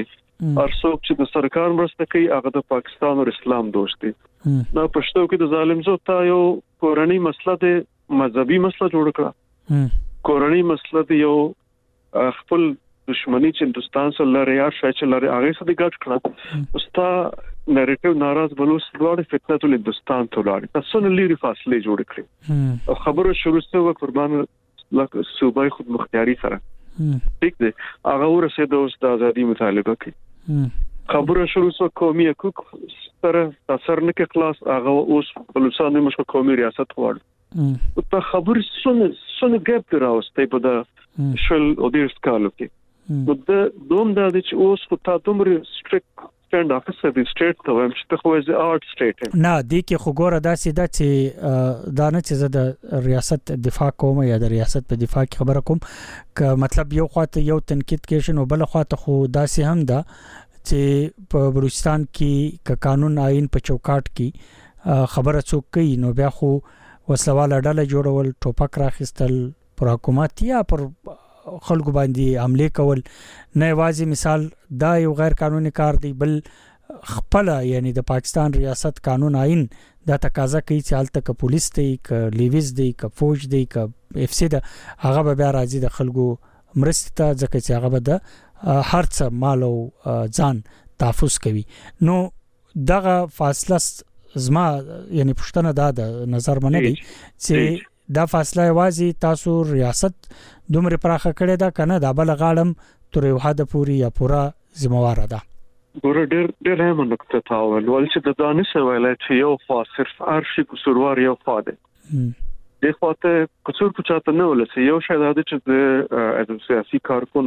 ارڅوک چې د سرکار مرسته کوي هغه د پاکستان او اسلام دوست دي نو پښتو کې د ظالم زو تا یو کورنۍ مسله د مذهبي مسله جوړ کړه کورنۍ مسله د یو خپل دښمنی چې هندستان سره لري یا شاید لري هغه څه د ګټ کړه استا نریټیو ناراض بلوس دوړ فتنه ټول هندستان ته لاړ تاسو نه لري فاصله جوړ کړې او خبره شروع شوه قربان لکه صوبای خود مختیاری سره ٹھیک دی هغه ورسېد اوس د ازادي مطالبه کوي خبره شروع شوه قومي حقوق سره تاثیر نه کې خلاص هغه اوس بلوچستان د مشکو قومي ریاست غواړي په خبر سونه ګپ راوستي په د شل او د سکالو کې د دوم د چې اوس په تاسو ستریکټ سټاند افیسر د سټیټ ته هم چې خو از آرټ سټیټ نه دی کې خو ګوره داسې د چې دا نه چې د ریاست دفاع کوم یا د ریاست په دفاع کې خبره کوم ک مطلب یو خواته یو تنقید کې شنو بل خواته خو داسې هم ده چې په بلوچستان کې ک قانون آئین په چوکاټ کې خبره څوک کوي نو بیا خو وسلواله ډله جوړول ټوپک راخستل پر حکومت یا پر خلکو باندې حمله کول نه یوازې مثال دا یو غیر قانوني کار دی بل خپل یعنی د پاکستان ریاست قانون آئین دا تقاضا کوي چې حالت ک پولیس دی ک لیویز دی ک فوج دی ک اف سی دا هغه به راځي د خلکو مرسته ځکه چې هغه به د هر څه مال او ځان تحفظ کوي نو دغه فاصله زما یعنی پښتنه دا د نظر منه دي چې دا فاصله یوازې تاسو ریاست دومره پراخه کړې ده کنه دا بل غاړم تر یو حد پوری یا پورا ذمہوار ده ګور ډېر هم نقطه تاول ول چې د دانش ویلای چې یو فاصله صرف ارشي قصوروار یو فاده د خاطر قصور پچاته نه ولسی یو شاید د چې د سیاسي کارکون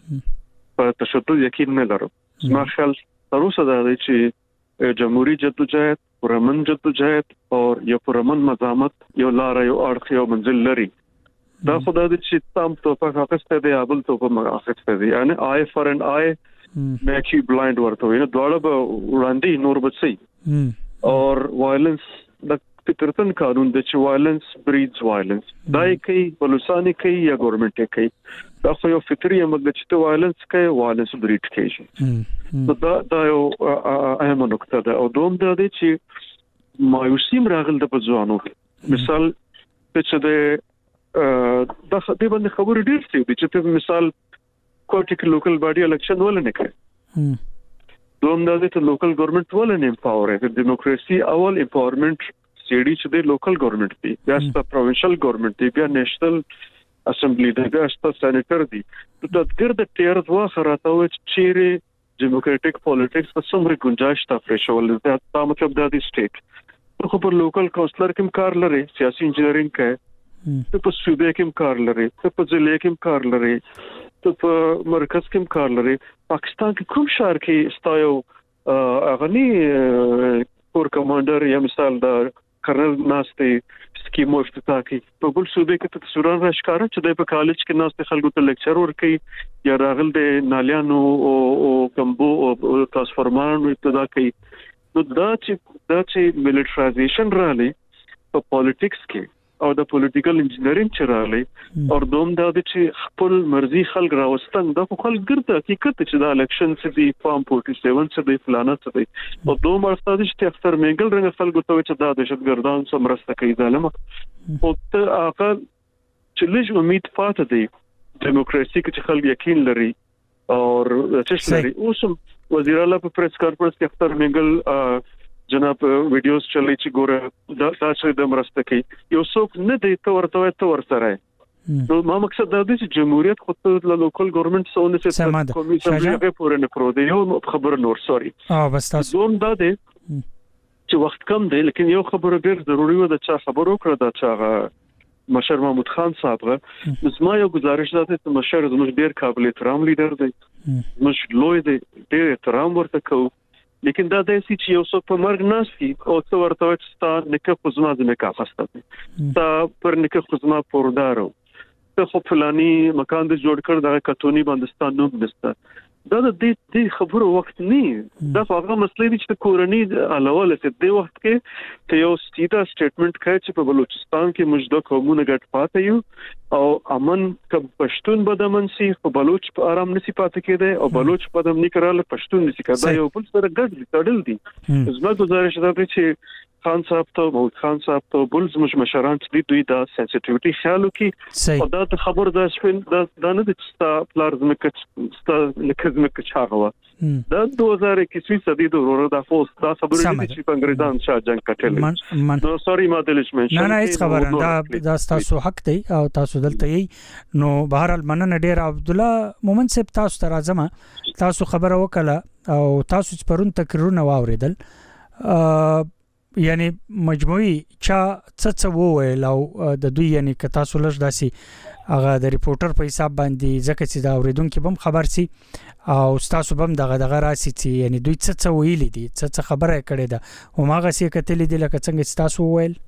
په تشدد یقین نه لرم ما خیال تر اوسه دا چې جمهوریت جدوجہد پرامن جدوجہد او یو پرامن مزامت یو لار یو اړخ یو منزل لري دا خدای دې چې تام ته په حقسته دی ابل ته په مغاخسته دی یعنی آی فار ان آی میک یو بلایند ورته وي نو دواړه به وړاندې نور بچي او وایلنس د فطرتن قانون د چې وایلنس بریډز وایلنس دای کوي بلوچستان کوي یا ګورنمنت کوي دا خو یو فطري عمل د چې وایلنس کوي وایلنس بریډ کوي دا یو اهم نقطه ده او دوم دا دی چې مایوسیم راغل د بځوانو مثال چې د دا دې باندې خبرې ډېر څه دي چې مثال کوټیک لوکل باډي الیکشن ولنه کوي دوم دا چې لوکل ګورنمنت ولنه امپاور د دیموکراسي اول امپاورمنت سیډي چې د لوکل ګورنمنت دی یا ست پروینشل ګورنمنت دی بیا نېشنل اسمبلی دی بیا ست سېنیټر دی د ګرد ټیر دوا خراته و چې ډیموکراټک پالیټکس په څومره گنجائش تا فرشول دا مطلب د سټیټ خو پر لوکل کونسلر کوم کار لري سیاسي انجینرینګ کوي ته په صوبې کې کار لري ته په ضلع کې کار لري ته په مرکز کې کار لري پاکستان کې کوم شهر کې استایو اغنی کور کمانډر یا مثال د کرنل ناشته سکیم افتتاح کی په بل صوبې کې ته سوران راشکاره چې د کالج کې ناشته خلکو ته لیکچر ورکړي یا راغل د نالیانو او کمبو او ټرانسفارمرونو ابتدا کوي نو دا چې ملټرایزیشن رالی په پالیټکس کې او د پولیټیکل انجینرینګ چرالي او دوم دا چې خپل مرزي خلک راوستن دا خو خلک ګرځي حقیقت چې دا الیکشن چې دی فارم 47 چې دی فلانه څه دی او دوم ارستاد چې اختر میګل رنګ خلکو ته چې دا دهشتګردان سمرسته کوي ظالم او ته اقل چې لږ امید پاتې دی دیموکراسي کې خلک یقین لري او چې لري اوس وزیر اعلی په پریس کانفرنس کې اختر میګل جناب ویډیوز چلی چې ګوره دا څه د مرسته کوي یو څوک نه دی ته ورسره نو ما مقصد دا دی چې جمهوریت خو ته لوکل ګورنمنت سونه چې کمیشن یې پورې نه پرو دی یو خبر نور سوري بس تاسو دوم دا دی چې وخت کم دی لیکن یو خبره ډېر ضروری و د چا خبر وکړه دا چې مشر محمود خان صاحب زما یو گزارش ده چې مشر زموږ ډېر قابل احترام لیډر دی زموږ لوی دی ډېر احترام ورته کوو لیکن دا د چې یو څو په مرګ ناشتي او څو ورته چې ستا نکه خزما د نکاح خسته تا پر نکه خزما پوردارو ته خو فلانی مکان د جوړ کړ دغه کتونی باندستان نوم نسته دا د دې خبرو وخت نه دا هغه مسلې دي چې کورنۍ علاوه لته د وخت کې ته یو سیده سټیټمنټ کوي چې په بلوچستان کې مجده قومونه ګټ پاتې یو او امن ک پښتون بدمن سي په بلوچ په آرام نسی پاتې کېده او بلوچ بدم نه کړل پښتون نسی کړه یو بل سره ګډ تړل دي زما گزارش دا دی چې خان صاحب ته محمود خان صاحب ته بل زموږ مشران چې دوی دا سنسټیویټي خیال وکړي او دا خبر دا شپن دا نه د ستا پلار زمکه ستا لکه چاغه دا 2021 صدی د ورور د فوس دا خبرې چې په انګریزان شاه جنگ کټل نو سوري ما دلش منشن نه هیڅ خبره دا تاسو حق دی او تاسو دلته یې نو بهر المنن ډیر عبد الله مومن صاحب تاسو ته راځم تاسو خبره وکړه او تاسو پرون تقریرونه واوریدل یعنی مجموعي چا څه وویل او د دوی یعنی که تاسو لږ داسي هغه د ریپورټر په حساب باندې ځکه چې دا اوریدونکو بم خبر سي او تاسو بم دغه راسي چې یعنی دوی څه ویلي دي څه خبره کړې ده او ماغه سي کتلې دي لکه څنګه تاسو وویل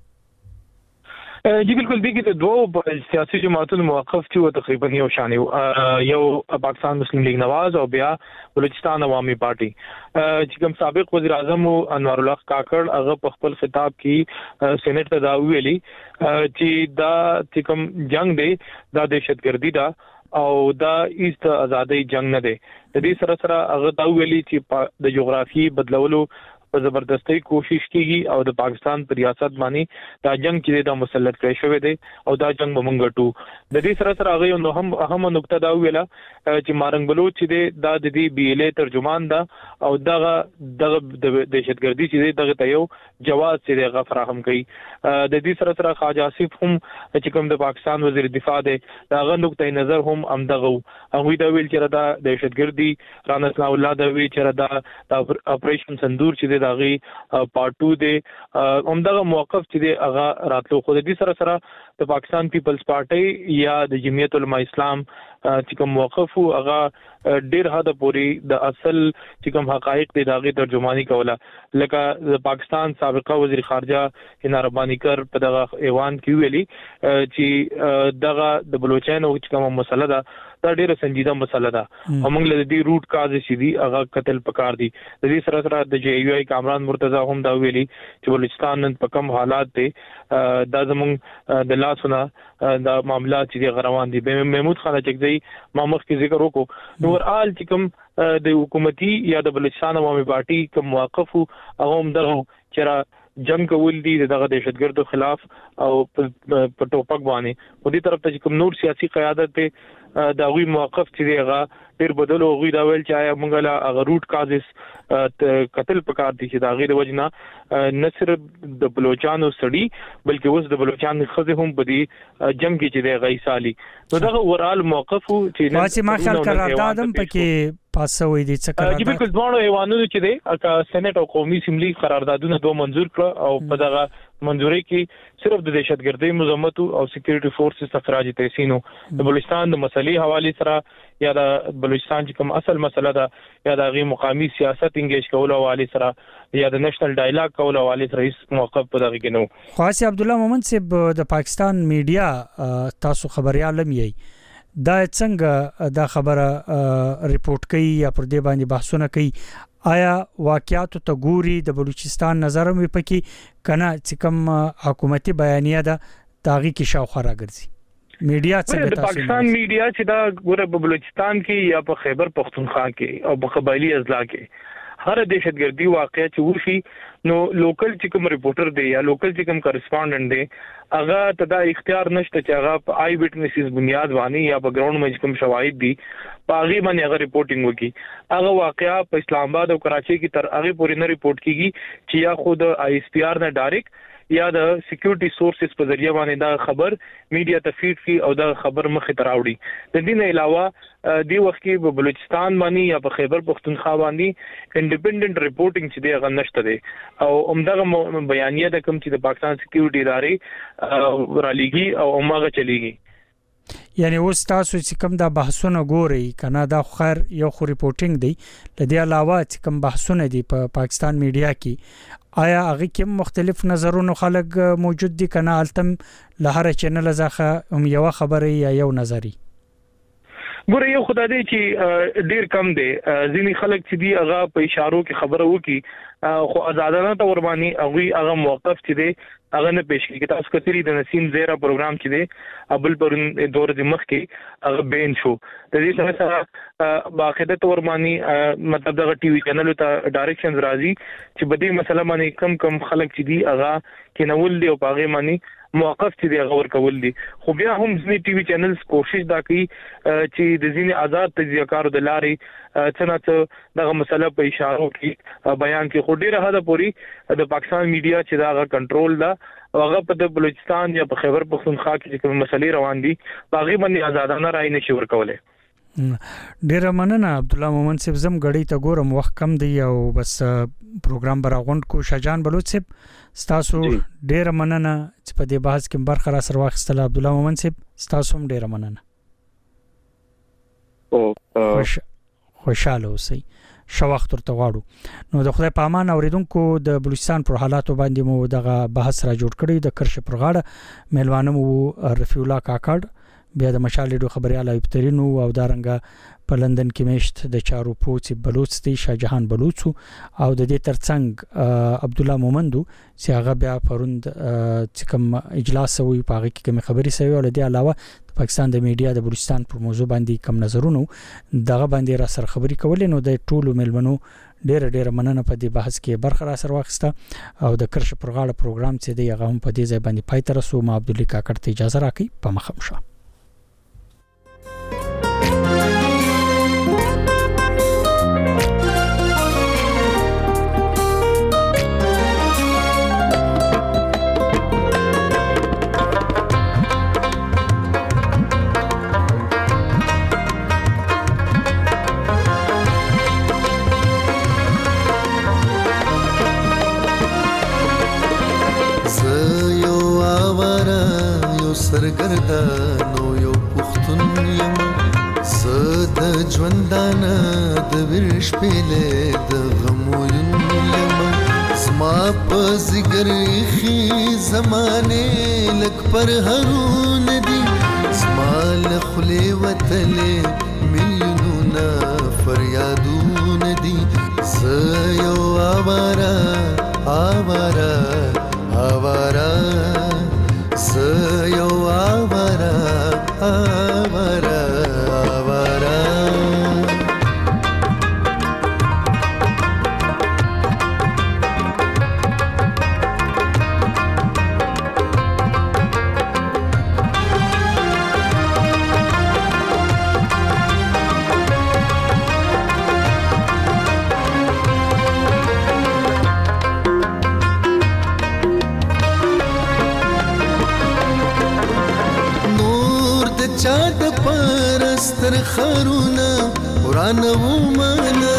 جی بالکل دیږي ته دوه سیاسي جماعتونو موقف چې تقریبا یو شان یو پاکستان مسلم لیگ نواز او بیا بلوچستان عوامي پارټي چې کوم سابق وزیر اعظم انوار الله کاکړ هغه په خپل خطاب کې سېنات ته دا ویلي چې دا چې کوم جنگ دی دا دهشتګردي ده او دا ایست ازادي جنگ نه دی د دې سره سره هغه دا ویلي چې د جغرافي بدلولو په زبردستۍ کوشش کیږي او د پاکستان پر ریاست باندې دا جنگ چې د مسلط کړی شوی دی او دا جنگ به مونږ ټو د دې سره سره هغه نو هم اهم نقطه دا ویله چې مارنګ بلوچ چې دا د دې بي ال ترجمان ده او دغه دهشتګردي چې دغه ته یو جواز چې دغه فراهم کړي د دې سره سره خواجه آصف هم چې کوم د پاکستان وزیر دفاع دی داغه نقطه نظر هم امدغه هغه دا ویل چې دا دهشتګردي رانا اسلام الله دا وی چې دا اپریشن سندور چې داغي پارت 2 دی همدغه موقف چې دی هغه راتلو خو د دې سره سره د پاکستان پیپلز پارټي یا د جمعیت العلماء اسلام چې کوم موقف هغه ډیر حد پورې د اصل چې کوم حقایق دي داغي ترجمانی کوله لکه د پاکستان سابقه وزیر خارجه هنا ربانی کر په دغه ایوان کې ویلي چې دغه د بلوچستان او چې کوم مسله ده دا ډیره سنجیده مسله ده موږ له دې روټ کاز چې دی هغه قتل پکار دي د دې سره سره د جی یو ای کامران مرتضی هم دا ویلي چې بلوچستان نن په کم حالات دي دا زموږ د لاسونه دا معاملات چې غروان دي محمود خان چکزی ما مخکې ذکر وکړو نور آل چې کوم د حکومتي یا د بلوچستان عوامي پارټي کوم موقف هغه هم درو چې جنگ کول دي دغه دهشتګردو خلاف او په ټوپک باندې په دې طرف ته کوم نور سیاسي قیادت ته دا غوي موقف چې هغه ډیر بدل او غوي دا ویل چې آیا موږ لا هغه روټ کازز قتل پکار دي چې دا غیر وجنه نه صرف د بلوچستان سړي بلکې اوس د بلوچستان خزه هم په دې جنگ کې چې د غیسالي نو دا ورال موقف چې واسي ما خیال قراردادم پکې پاسوي دي څه قرارداد چې بالکل ځوانو ایوانونو چې دی سېنات او قومي اسمبلی قراردادونه دوه منزور کړ او په دغه منځوري کې صرف د دهشتګردۍ مزمت او سکیورټي فورسز تخراج تحسین د بلوچستان د مسلې حواله سره یا د بلوچستان چې کوم اصل مسله ده یا د غي مقامي سیاست انګیج کول حواله سره یا د نېشنل ډایلاګ کول حواله سره هیڅ موقف په دغه کې نو خاص عبد الله مومن صاحب د پاکستان میډیا تاسو خبريال مې دا څنګه دا خبره ریپورت کوي یا پر دې باندې بحثونه کوي آیا واقعیت ته ګوري د بلوچستان نظر مې پکې کنه چې کوم حکومتي بیانیه ده تاغي کې شاوخه راګرځي میډیا څنګه تاسو پاکستان میډیا چې دا ګوره په بلوچستان کې یا په خیبر پختونخوا کې او په قبایلی اضلاع کې هر دهشتګردي واقعیا چې وشي نو لوکل چې کوم ریپورټر دی یا لوکل چې کوم کورسپونډنټ دی هغه تدا اختیار نشته چې هغه په آی وټنسز بنیاد باندې یا په ګراوند باندې کوم شواهد دي پاغي باندې هغه ریپورټینګ وکي هغه واقعیا په اسلام آباد او کراچي کې تر هغه پورې نه ریپورت کیږي چې یا خود آی اس پی آر نه ډایرکټ یا د سکیورټي سورسز په ذریعہ باندې دا خبر میډیا ته فیډ کی او دا خبر مخې ته راوړي د دې نه علاوه دی وخت کې په بلوچستان باندې یا په خیبر پختونخوا باندې انډیپندنت ریپورټینګ چې دی هغه نشته دی او عمدغه بیانیه د کوم چې د پاکستان سکیورټي ادارې را لېږي او هغه چلیږي یعنی اوس تاسو چې کوم دا بحثونه ګوري کنه دا خیر یو خو ریپورټینګ دی لدې علاوه چې کوم بحثونه دي په پاکستان میډیا کې آیا هغه کې مختلف نظرونو خلک موجود دي کنه التم لهر چینل زخه هم یو خبره یا یو نظری ګوره یو خدای دی چې ډیر کم دی ځینی خلک چې دی هغه په اشارو کې خبره وکي خو آزادانه تور باندې هغه موقف چې دی هغه نه پېښ کیږي. تاسو کتلی د نسیم زیرا پروګرام چې دی ابل پرون دور د مخ کې هغه بین شو د دې سره باقاعده تور باندې مطلب د ټي وي چینل ته ډایرکشنز راځي چې بده مسله باندې کم خلک چې دی هغه کې نول دی او باغې باندې موقف چې دی هغه ورکول دي. خو بیا هم ځینې ټي وي چینلز کوشش دا کوي چې د ځینې آزاد تجزیه کارو د لارې څنګه دغه مسله په اشارو کې بیان کې خو ډیره حد پورې د پاکستان میډیا چې دا کنټرول دا هغه په د بلوچستان یا په خیبر پختونخوا کې کوم مسلې روان دي باغې باندې آزادانه رائے نشي ورکولای. ډیره مننه عبد الله مومن صاحب. زم غړی ته ګورم وخت کم دی او بس پروګرام براغوند کو شاجان بلوچ صاحب ستاسو ډیره مننه چې په دې بحث کې برخه را سره واخیستله. عبد الله مومن صاحب ستاسو هم ډیره مننه. خوشاله اوسئ. شو وخت ورته غواړو. نو د خدای په امان اوریدونکو د بلوچستان پر حالاتو باندې مو دغه بحث را جوړ کړی د کرش پر غاړه میلوانه مو رفیع الله کاکړ بیا د مشال لیډو خبريال ایبترینو او دارنګه په لندن کې میشت د چارو پوڅ بلوچ دی شاهجهان بلوچ او د دې ترڅنګ عبد الله مومندو چې هغه بیا پروند چې کوم اجلاس وی په هغه کې کوم خبري سوي او د علاوه د پاکستان د میډیا د بلوچستان پر موضوع باندې کم نظرونه دغه باندې را سره خبري کولې نو د ټولو ملمنو ډېر مننه په دې بحث کې برخه را سره واخیسته او د کرش پر غاړه پروګرام چې دی هغه هم په دې ځای باندې پای ته رسو. ما عبد الله کاکړ ته اجازه راکړي په مخم شه. سرګردانو یو پښتون یم زه د ژوندانه د ورش پهله د غمو یم زما په زګر خي زمانه لک پر هرون دي زما له خله وتلې میلیونونه فریادونه دي زه یو آوارا سيو آوارا پرستر خرونا قرآن ومانا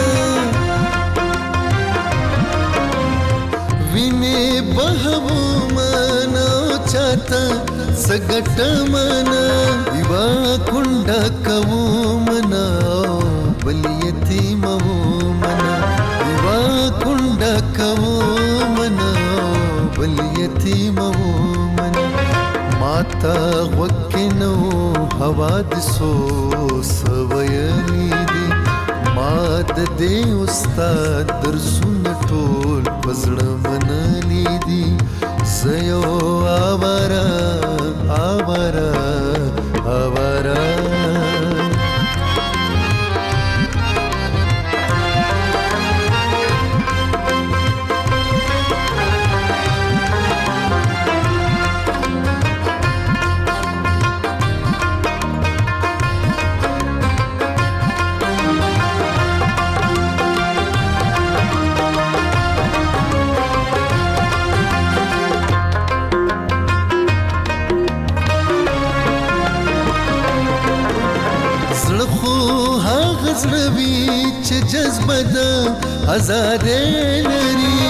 وینه بهو مانا چاته سګټ مانا دیوا کونډه کوو منا بل یتیم وو منا دیوا کونډه کوو منا بل یتیم وو منا ماتا وکنو حوادثو سویلی دی ماد دی استاد درسون ټول پزړه منلی دی زيو آوارا جذبه د آزاد لري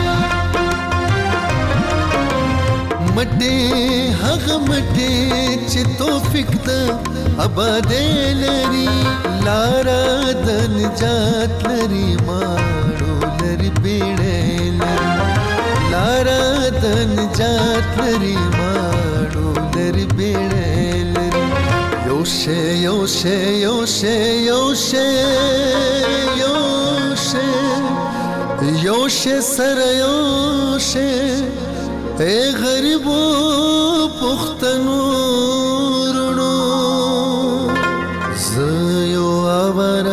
مټه هغه مټه چې توفیق د آباد لري لارا د نجات لري ماړو لري بیړې لري لارا د نجات لري ماړو لري بیړې لري یو یوشه سر یوشه ای غریبو پختنو رونو زیو آوارا